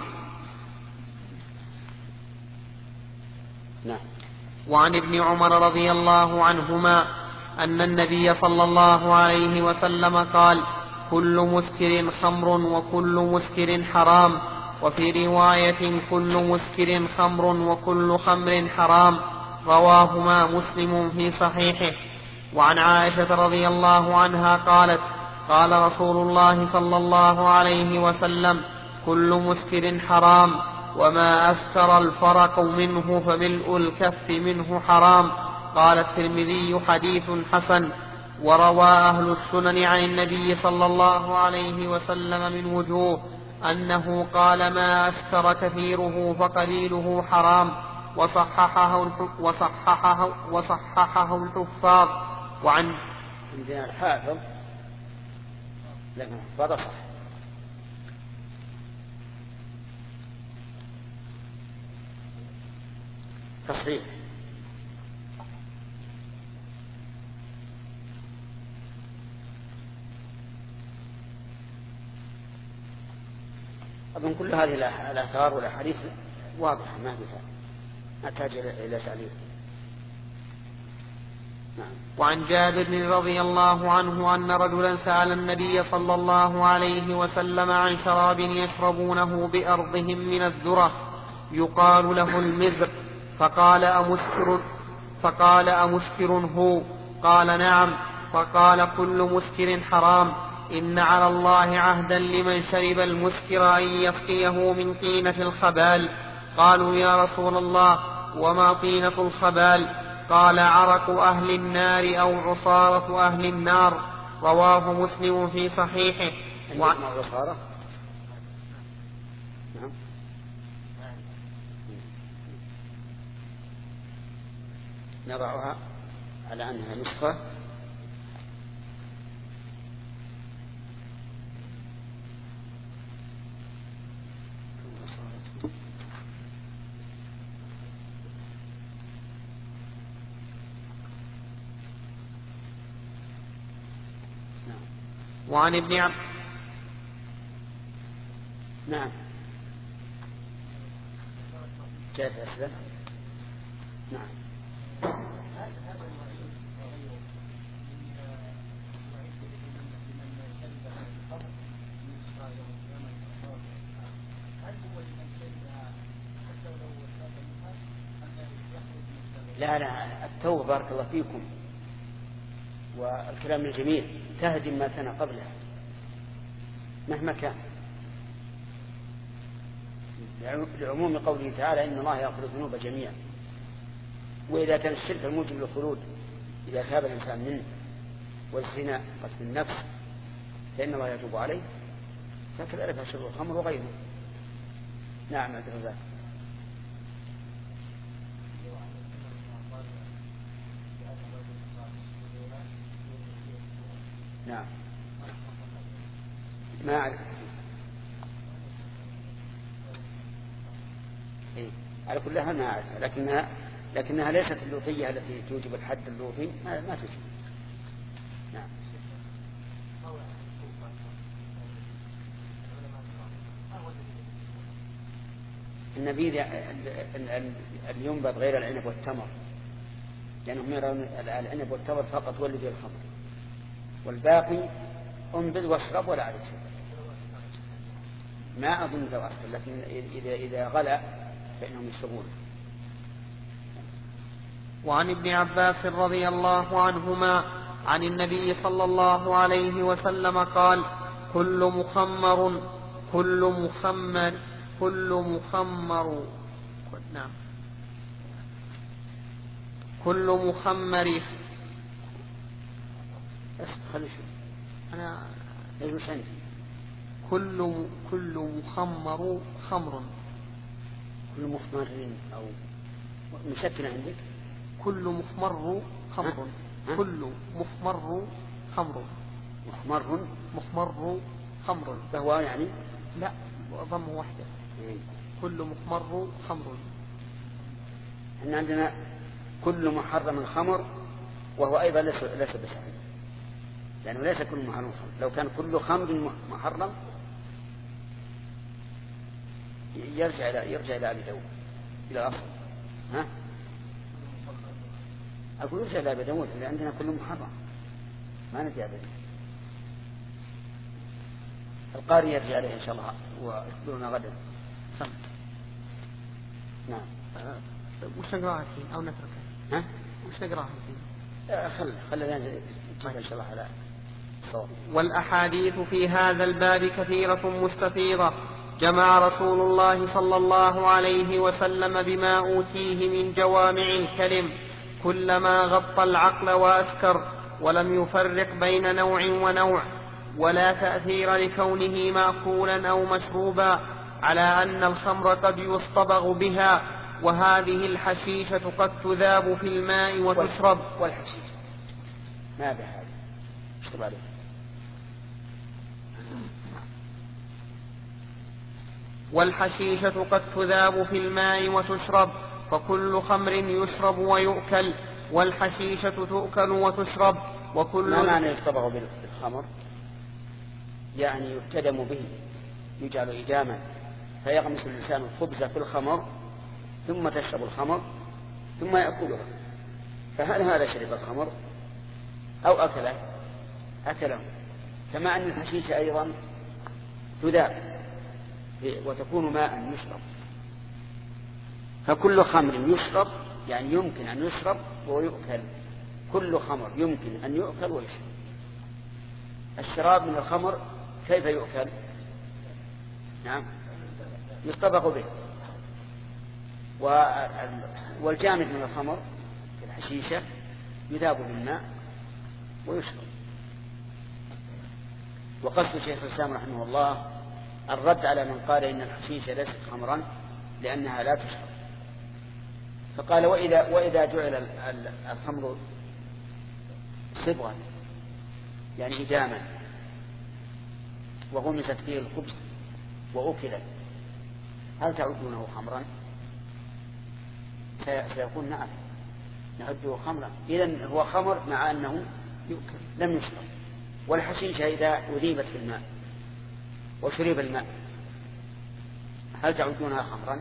وعن ابن عمر رضي الله عنهما أن النبي صلى الله عليه وسلم قال: كل مسكر خمر وكل مسكر حرام. وفي رواية: كل مسكر خمر وكل خمر حرام. رواهما مسلم في صحيحه. وعن عائشة رضي الله عنها قالت: قال رسول الله صلى الله عليه وسلم: كل مسكر حرام، وما أسكر الفرق منه فملء الكف منه حرام. قال الترمذي: حديث حسن. وروى أهل السنن عن النبي صلى الله عليه وسلم من وجوه أنه قال: ما أسكر كثيره فقليله حرام. وصححه الحفاظ. وعن عندنا الحافظ لكن الحفاظ صح. تصحيح. أظن كل هذه الآثار والأحاديث واضحة ما تحتاج إلى تعليق. نعم. وعن جابر رضي الله عنه أن رجلا سأل النبي صلى الله عليه وسلم عن شراب يشربونه بأرضهم من الذرة يقال له المزر، فقال: أمسكر هو؟ قال: نعم. فقال: كل مسكر حرام. إن على الله عهدا لمن شرب المسكر أن يسقيه من طينة الخبال. قالوا: يا رسول الله، وما طينة الخبال؟ قال: عرق أهل النار أو عصارة أهل النار. رواه مسلم في صحيحه. نضعها على أنها نسخة. وعن ابن عبد نعم كيف أسلم؟ نعم. لا التوبة بارك الله فيكم والكلام الجميل تهدم ما كان قبلها مهما كان، لعموم قوله تعالى إن الله يغفر الذنوب جميعا. وإذا كان الشرك الموجب للخلود إذا تاب الإنسان منه، والزنا قتل النفس، فإن الله يتوب عليه، فكذلك شرب الخمر وغيره. نعم عبد الرزاق. نعم ما أعرف. إيه؟ على كل حال ما أعرف، لكنها ليست اللوطية التي توجب الحد اللوطي، ما توجب. نعم. النبيذ أن ينبذ غير العنب والتمر، لأنهم يرون العنب والتمر فقط هو اللي فيه الخمر، والباقي انبذ واشرب ولا عليك شيء. ما أظن لو أسفل، لكن إذا غلى فإنهم يشربون. وعن ابن عباس رضي الله عنهما عن النبي صلى الله عليه وسلم قال: كل مخمر خمر. كل مخمر أو مسكن عندك؟ كل مخمر خمر. كل مخمر خمر. مخمر خمر فهو يعني لا ضم واحدة. كل مخمر خمر. إحنا عندنا كل محرم خمر، وهو أيضا ليس بصحيح، لأنه ليس كل محرم خمر. لو كان كل خمر محرم يرجع إلى أبي داود، إلى الأصل. أقول يرجع إلى أبي داود، اللي عندنا كل محرم، ما نجي أبدا. القارئ يرجع عليه إن شاء الله ويخبرنا غدا. نعم. وش نقراها الحين أو نتركها؟ وش نقراها الحين؟ خلينا إن شاء الله على صوت. والأحاديث في هذا الباب كثيرة مستفيضة، جمع رسول الله صلى الله عليه وسلم بما أوتيه من جوامع الكلم كلما غطى العقل وأسكر، ولم يفرق بين نوع ونوع، ولا تأثير لكونه مأكولا أو مشروبا، على أن الخمر قد يصطبغ بها، وهذه الحشيشة قد تذاب في الماء وتشرب. والحشيشة ما بهذا اشتبه عليه. والحشيشة قد تذاب في الماء وتشرب، فكل خمر يشرب ويؤكل، والحشيشة تؤكل وتشرب. وكل ما معنى يصطبغ بالخمر؟ يعني يبتدم به، يجعل إداما، فيغمس الإنسان الخبز في الخمر ثم تشرب الخمر ثم يأكلها. فهل هذا شرب الخمر أو أكله؟ كما أن الحشيشة أيضا تذاب وتكون ماء يشرب. فكل خمر يشرب يعني يمكن أن يشرب ويؤكل. كل خمر يمكن أن يؤكل ويشرب. الشراب من الخمر كيف يؤكل؟ نعم يصطبغ به. والجامد من الخمر الحشيشة يذاب بالماء ويشرب. وقصد شيخ الإسلام رحمه الله الرد على من قال إن الحشيشة ليست خمرا لأنها لا تشرب. فقال وإذا جعل الخمر صبغا يعني إداما وغمست فيه الخبز وأكلت، هل تعدونه خمرا؟ سيقول نعم نعده خمرا. إذن هو خمر مع أنه يؤكل لم يشرب. والحشيشة إذا أذيبت في الماء وشرب الماء هل تعدونها خمرا؟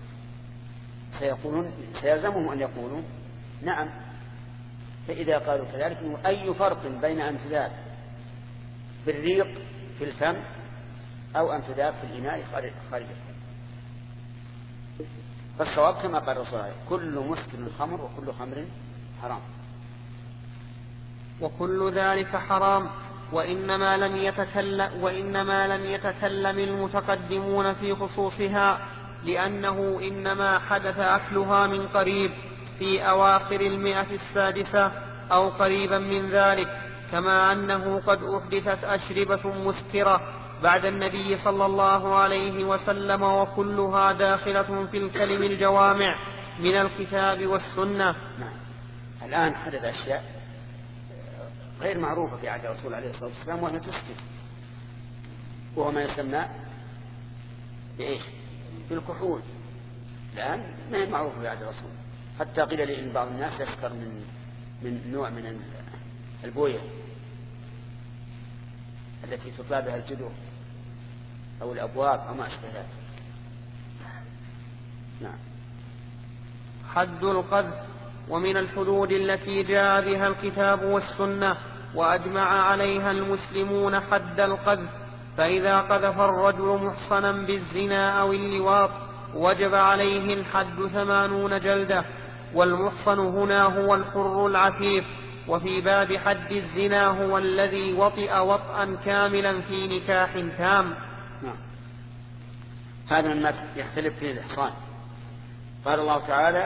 سيلزمهم أن يقولوا نعم. فإذا قالوا كذلك أي فرق بين أن تذاب بالريق في الفم أو أن تذاب في الإناء خارج الفم؟ فالصواب كما قال الرسول عليه كل مسكر خمر وكل خمر حرام. وكل ذلك حرام. وإنما لم يتكلم المتقدمون في خصوصها لأنه إنما حدث أكلها من قريب في أواخر 106 أو قريبا من ذلك، كما أنه قد أحدثت أشربة مسكرة بعد النبي صلى الله عليه وسلم وكلها داخلة في الكلم الجوامع من الكتاب والسنة. نعم. الآن حدث أشياء غير معروفة في عهد الرسول عليه الصلاة والسلام وهي تسكت، وهو ما يسمى بإيش؟ بالكحول. الآن ما هي معروفة في عهد الرسول، حتى قيل لي إن بعض الناس يسكر من نوع من البوية التي تطلع بها الجدر أو الأبواب أو ما أشبه ذلك. نعم. حد القذف. ومن الحدود التي جاء بها الكتاب والسنة وأجمع عليها المسلمون حد القذف، فإذا قذف الرجل محصنا بالزنا أو اللواط وجب عليه الحد 80 جلدة. والمحصن هنا هو الحر العفيف. وفي باب حد الزنا هو الذي وطئ وطئا كاملا في نكاح تام. نعم. هذا مما يختلف فيه الإحصان. قال الله تعالى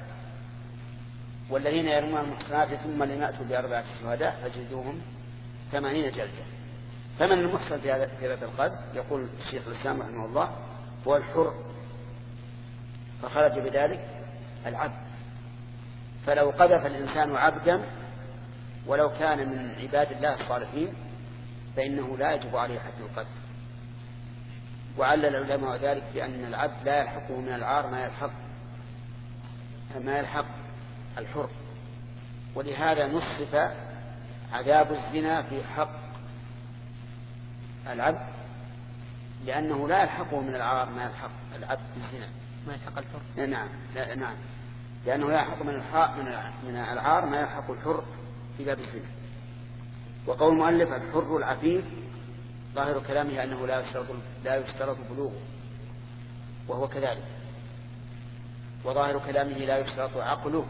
والذين يرمون المحصنات ثم لم يأتوا ب4 شهداء فجلدوهم 80 جلدة. فمن المحصن في هذا القذف يقول الشيخ الإسلام رحمه الله هو الحر، فخرج بذلك العبد. فلو قذف الإنسان عبدا ولو كان من عباد الله الصالحين فإنه لا يجب عليه حد القذف. وعلل العلماء ذلك بأن العبد لا يلحقه من العار ما يلحق الحر، ولهذا نصف عذاب الزنا في حق العبد لأنه لا يلحقه من العار ما يلحق العبد بالزنا. ما يلحق الحر. نعم. لأنه لا يلحق من العار ما يلحق الحر في باب الزنا. وقول المؤلف الحر العفيف ظاهر كلامه أنه لا يشترط بلوغه، وهو كذلك. وظاهر كلامه لا يشترط عقله،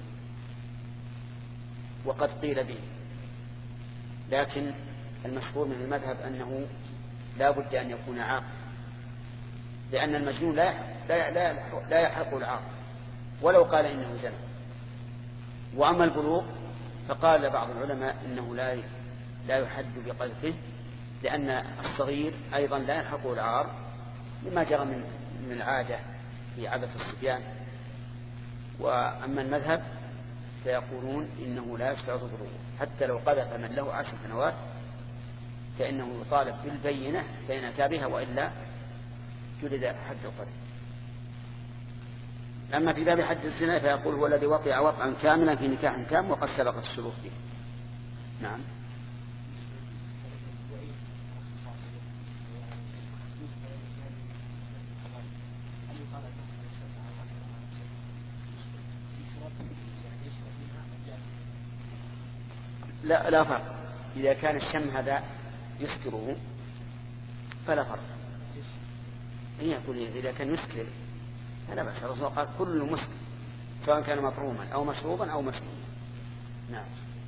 وقد قيل به. لكن المشهور من المذهب أنه لا بد أن يكون عاقل، لأن المجنون لا يحق العاقل ولو قال إنه زنا. وأما البلوغ فقال بعض العلماء إنه لا يحد بقذفه، لأن الصغير أيضا لا يلحقه العار لما جرى من العادة في عبث الصبيان. وأما المذهب فيقولون إنه لا يشترط بلوغه، حتى لو قذف من له 10 سنوات فإنه يطالب بالبينة فإن أتى بها، وإلا جلد حد القذف. أما في باب حد الزنا فيقول هو الذي وطئ وطئا كاملا في نكاح تام وقد سبقت الشروط فيه. نعم. لا فرق. إذا كان الشم هذا يسكره فلا فرق. يقول إذا كان يسكر فلا بأس. الرسول قال كل مسكر سواء كان مطعوما أو مشروبا أو مشروبا. نعم.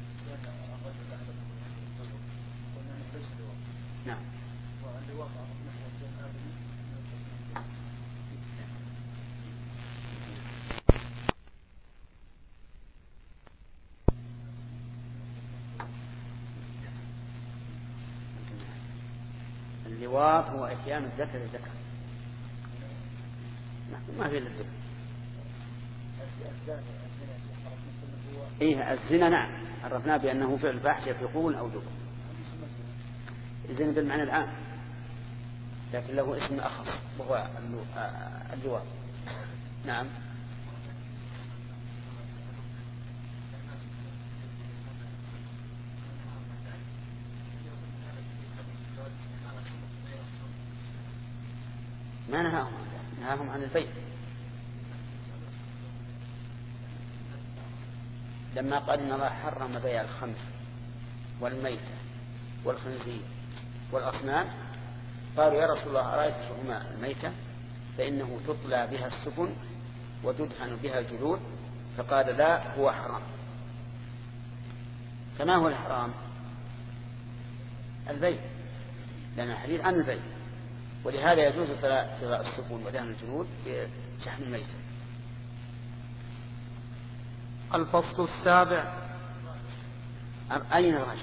نعم. اللواط هو إتيان الذكر الذكر. ما في الذكر. إيه الزنا نعم عرفناه بأنه فعل فاحشة في قول أو دبر. الزنا بالمعنى العام لكن له اسم أخص وهو اللواط. نعم. ما نهاهم عن البيع لما قال إن الله حرم بيع الخمر والميتة والخنزير والأصنام. قالوا يا رسول الله أرأيت شحوم الميتة فإنه تطلى بها السفن وتدهن بها الجلود، فقال لا، هو حرام. فما هو الحرام؟ البيع، لأن الحديث عن البيع، ولهذا يجوز طلاء السفن ودهن الجلود بشحم الميتة. الفصل السابع. أين الرجل؟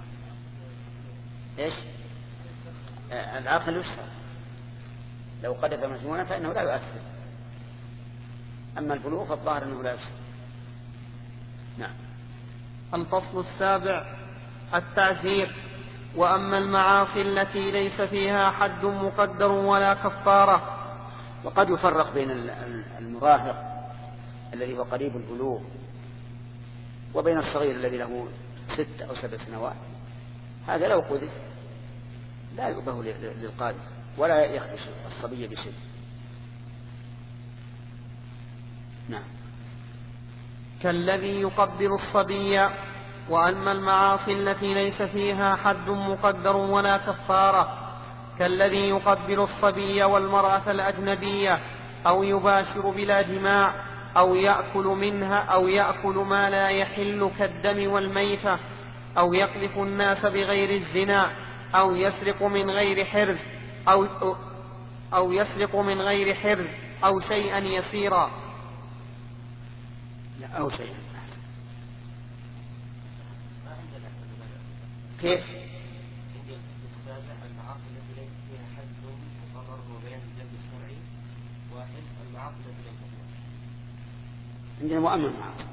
إيش؟ العقل يسر، لو قذف مجنونا فإنه لا يؤثر، أما البلوغ فالظاهر أنه لا يؤثر. نعم. الفصل السابع. التعزير. وأما المعاصي التي ليس فيها حد مقدر ولا كفارة. وقد يفرق بين المراهق الذي هو قريب البلوغ وبين الصغير الذي له 6 أو 7 سنوات. هذا لو قذف لا يؤبه للقاذف ولا يخدش الصبي بشيء. نعم. كالذي يقبل الصبي. وأما المعاصي التي ليس فيها حد مقدر ولا كفارة، كالذي يقبل الصبي والمرأة الأجنبية، أو يباشر بلا جماع، أو يأكل منها، أو يأكل ما لا يحل كالدم والميتة، أو يقذف الناس بغير الزنا، أو يسرق من غير حرز، أو يسرق من غير حرز، أو شيئا يسيرا. لا، أو شيئا. كيف؟ المعاصي التي ليس فيها حد مقرر وبيان الجلد الشرعي واحد، المعاصي التي ليس فيها. عندنا مؤمن معاصي.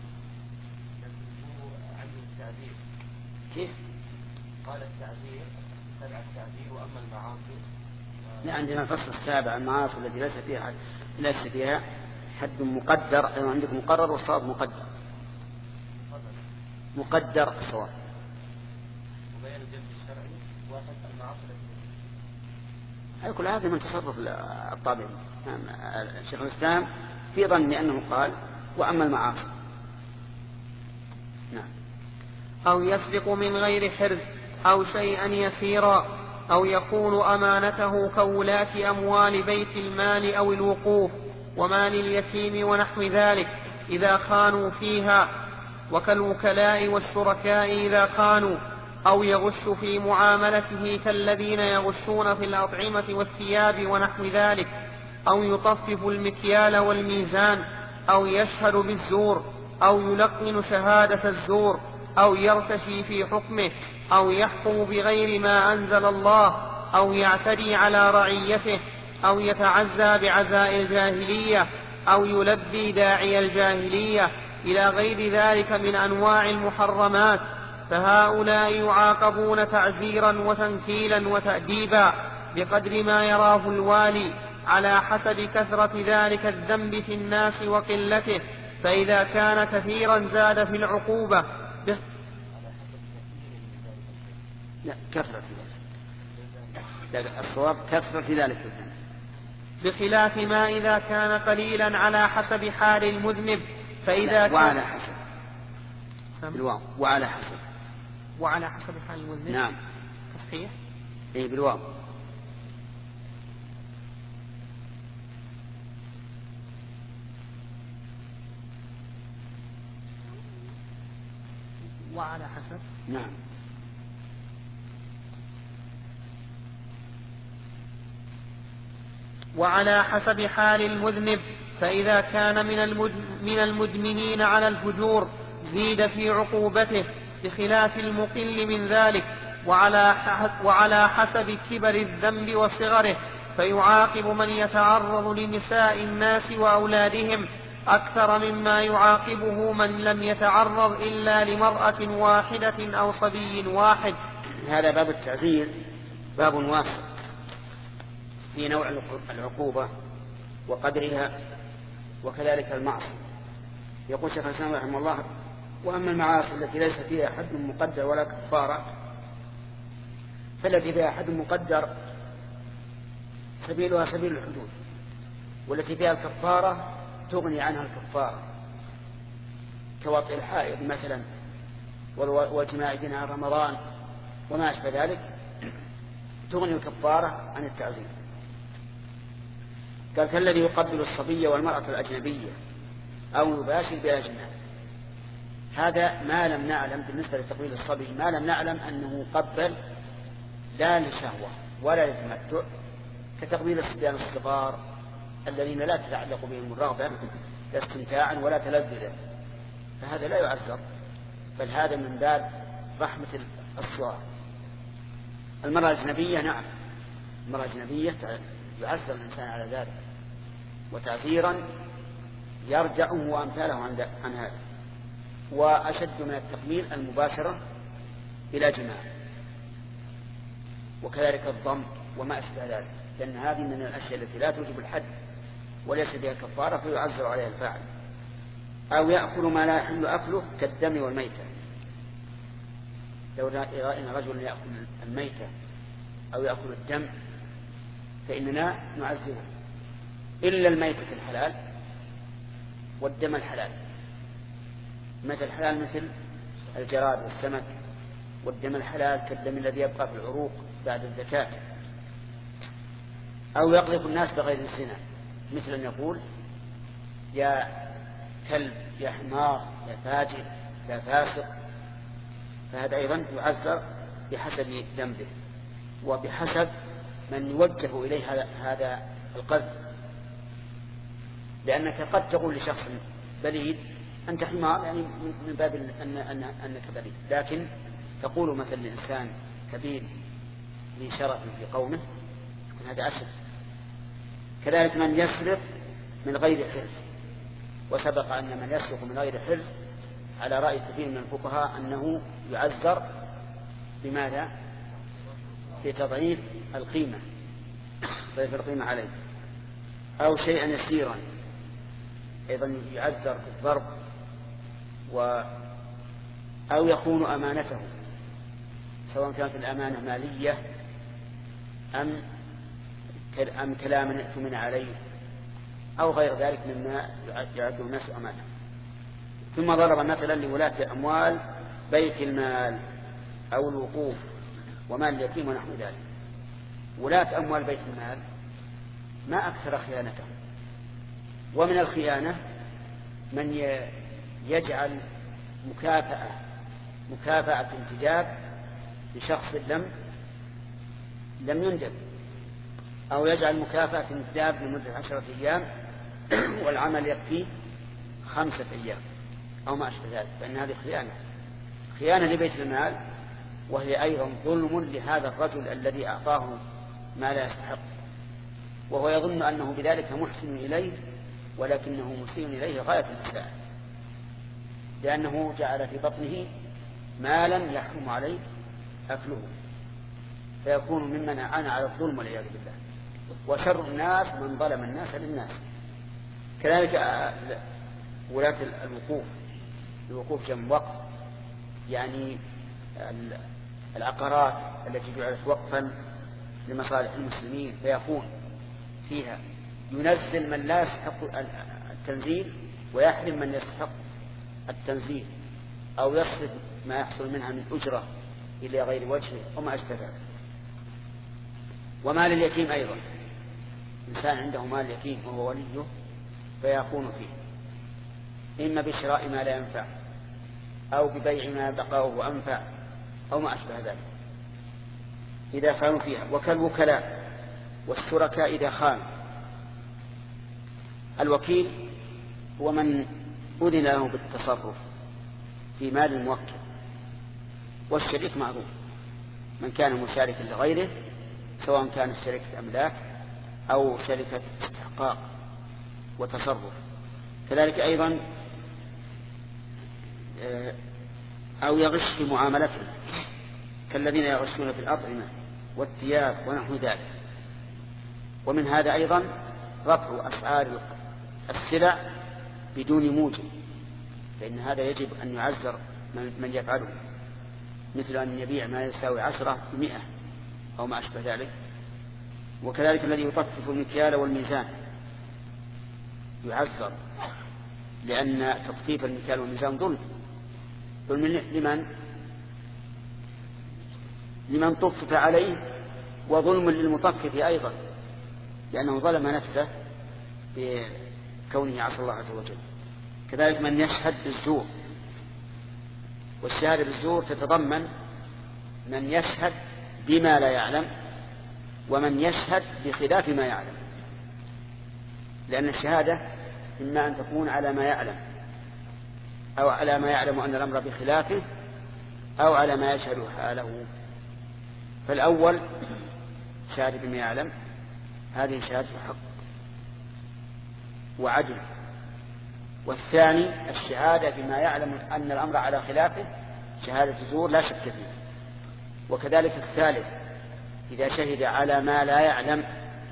عنده التعذير. كيف؟ قال التعذير 7 التعذير. وأما المعاصي لا، عندنا الفصل السابع، المعاصي التي ليس فيها حد مقدر. أيضا عندكم مقرر والصواب مقدر. مقدر الصواب. وبيان الجلد الشرعي واحد، المعاصي التي كل هذا من تصرف الطابعين. شيخ الإسلام في ظن أنه قال وأما المعاصي. نعم. أو يسرق من غير حرز، أو شيئا يسيرا، أو يكون أمانته كولاة أموال بيت المال أو الوقوف ومال اليتيم ونحو ذلك إذا خانوا فيها، وكالوكلاء والشركاء إذا خانوا، أو يغش في معاملته كالذين يغشون في الأطعمة والثياب ونحو ذلك، أو يطفف المكيال والميزان، أو يشهد بالزور، أو يلقن شهادة الزور، أو يرتشي في حكمه، أو يحكم بغير ما أنزل الله، أو يعتدي على رعيته، أو يتعزى بعزاء الجاهلية، أو يلبي داعي الجاهلية، إلى غير ذلك من أنواع المحرمات، فهؤلاء يعاقبون تعزيرا وتنكيلا وتأديبا بقدر ما يراه الوالي، على حسب كثرة ذلك الذنب في الناس وقلته، فإذا كان كثيرا زاد في العقوبة. لا، كثرة ذلك. الصواب كثرة ذلك الذنب، بخلاف ما إذا كان قليلا على حسب حال المذنب. فإذا كان وعلى حسب بالواو، وعلى حسب حال المذنب. نعم. تصحيح. إيه بالواو. وعلى حسب. نعم. وعلى حسب حال المذنب. فإذا كان من المدمنين على الفجور زيد في عقوبته بخلاف المقل من ذلك، وعلى حسب كبر الذنب وصغره، فيعاقب من يتعرض لنساء الناس وأولادهم أكثر مما يعاقبه من لم يتعرض إلا لمرأة واحدة أو صبي واحد. هذا باب التعزير باب واسع في نوع العقوبة وقدرها، وكذلك المعصية. يقول شيخ الإسلام رحمه الله: وأما المعاصي التي ليس فيها حد مقدر ولا كفارة، فالتي فيها حد مقدر سبيلها سبيل الحدود، والتي فيها الكفارة تغني عنها الكفارة، كوطئ الحائض مثلا والجماع في نهار رمضان وما أشبه ذلك، تغني الكفارة عن التعزير. قال كالذي يقبل الصبي والمرأة الأجنبية أو يباشر بلا جماع. هذا ما لم نعلم بالنسبة لتقبيل الصبي، ما لم نعلم أنه قبل لا لشهوة ولا لتمتع، كتقبيل الصبيان الصغار الذين لا تتعلق بهم الرغبة لا استمتاعا ولا تلذذا، فهذا لا يعذر، بل هذا من باب رحمة الصغار. المرأة الأجنبية نعم، المرأة الأجنبية يعذر الإنسان على ذلك، وتعذيرا يرجع وأمثاله عن هذا. وأشد من التقبيل المباشرة إلى جماع، وكذلك الضم وما أشبه ذلك، لأن هذه من الأشياء التي لا توجب الحد وليس بها كفارة فيعذر عليها الفاعل. أو يأكل ما لا يحل أكله كالدم والميتة. لو رأينا رجلا يأكل الميتة أو يأكل الدم فإننا نعذره، إلا الميتة الحلال والدم الحلال. الميتة الحلال مثل الجراد والسمك، والدم الحلال كالدم الذي يبقى في العروق بعد الزكاة. أو يقذف الناس بغير الزنا، مثل أن يقول يا كلب يا حمار يا فاجر يا فاسق، فهذا أيضا يعذر بحسب ذنبه وبحسب من يوجه إليه هذا القذف. لأنك قد تقول لشخص بليد أنت حمار، يعني من باب أنك بليد، لكن تقول مثلا لإنسان كبير لشرف في قومه هذا أشد. كذلك من يسرق من غير حرز، وسبق أن من يسرق من غير حرز على رأي كثير من الفقهاء أنه يعذر بماذا؟ بتضعيف القيمة، تضعيف القيمة عليه. أو شيئا يسيرا أيضا يعذر بالضرب. أو يخون أمانته، سواء كانت الأمانة مالية أم كلام ائتمن عليه أو غير ذلك مما يعد الناس أمانة. ثم ضرب مثلا لولاة أموال بيت المال أو الوقوف ومال اليتيم ونحو ذلك. ولاة أموال بيت المال ما أكثر خيانته. ومن الخيانة من يجعل مكافأة انتداب لشخص لم يندب، أو يجعل مكافأة انتداب لمدة 10 أيام والعمل يكفي 5 أيام أو ما أشبه ذلك، فإن هذه خيانة لبيت المال، وهي أيضا ظلم لهذا الرجل الذي أعطاه ما لا يستحق، وهو يظن أنه بذلك محسن إليه ولكنه مسيء إليه غاية الإساءة، لأنه جعل في بطنه مالا يحرم عليه أكله، فيكون ممن أعان على الظلم والعياذ بالله. وشر الناس من ظلم الناس للناس. كذلك ولاة الوقوف جمع وقف، يعني العقارات التي جعلت وقفا لمصالح المسلمين فيكون فيها ينزل من لا يستحق التنزيل ويحرم من يستحق التنزيل، أو يصرف ما يحصل منها من أجرة إلى غير وجهه وما أشبه ذلك. ومال اليتيم أيضا، إنسان عنده مال يتيم وهو وليه فيكون فيه إما بشراء ما لا ينفع أو ببيع ما بقاؤه أنفع أو ما أشبه ذلك إذا فعلوا فيها. وكالوكلاء والشركاء إذا خانوا. الوكيل هو من أذن له بالتصرف في مال الموكل، والشريك معروف من كان مشاركا لغيره، سواء كانت شركة أملاك أو شركة استحقاق وتصرف. كذلك أيضا أو يغش في معاملته، كالذين يغشون في الأطعمة والثياب ونحو ذلك. ومن هذا أيضا رفع أسعار السلع بدون موجب، فإن هذا يجب أن يعذر من يفعله، مثل أن يبيع ما يساوي 10 ب100 أو ما أشبه ذلك. وكذلك الذي يطفف المكيال والميزان يعذر، لأن تطفيف المكيال والميزان ظلم لمن طفف عليه، وظلم للمطفف أيضا، لأنه ظلم نفسه بكونه عصى الله عز وجل. كذلك من يشهد بالزور، والشهادة بالزور تتضمن من يشهد بما لا يعلم ومن يشهد بخلاف ما يعلم، لأن الشهادة إما أن تكون على ما يعلم أو على ما يعلم أن الأمر بخلافه أو على ما يشهد حاله. فالأول شهادة بما يعلم، هذه شهادة حق وعدل. والثاني الشهادة بما يعلم أن الأمر على خلافه، شهادة زور لا شك فيه. وكذلك الثالث إذا شهد على ما لا يعلم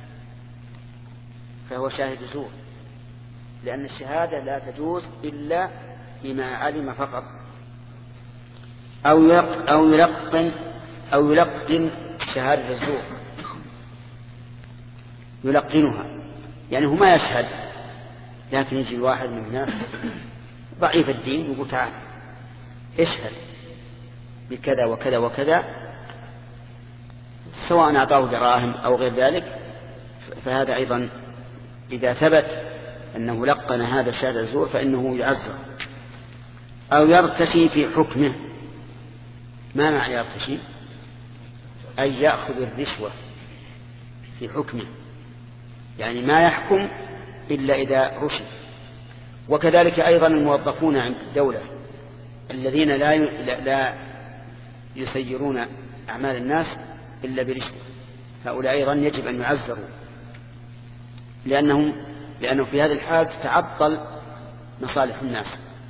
فهو شاهد زور، لأن الشهادة لا تجوز إلا بما علم فقط. أو يلقن شهادة الزور، يلقنها، يعني هو ما يشهد، لكن يجي الواحد من الناس ضعيف الدين يقول تعال اشهد بكذا وكذا وكذا، سواء أعطاه دراهم أو غير ذلك، فهذا أيضا إذا ثبت أنه لقن هذا شهادة الزور فإنه يعزر. أو يرتشي في حكمه. ما معنى يرتشي؟ أي يأخذ الرشوة في حكمه، يعني ما يحكم إلا إذا رشد. وكذلك أيضا الموظفون عند الدولة الذين لا يسيرون أعمال الناس إلا برشوة، هؤلاء أيضا يجب أن يعزروا، لأنه في هذه الحال تتعطل مصالح الناس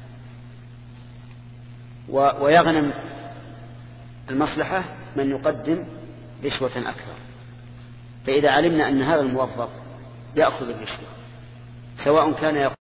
ويغنم المصلحة من يقدم رشوة أكثر. فإذا علمنا أن هذا الموظف يأخذ الرشوة سواء كان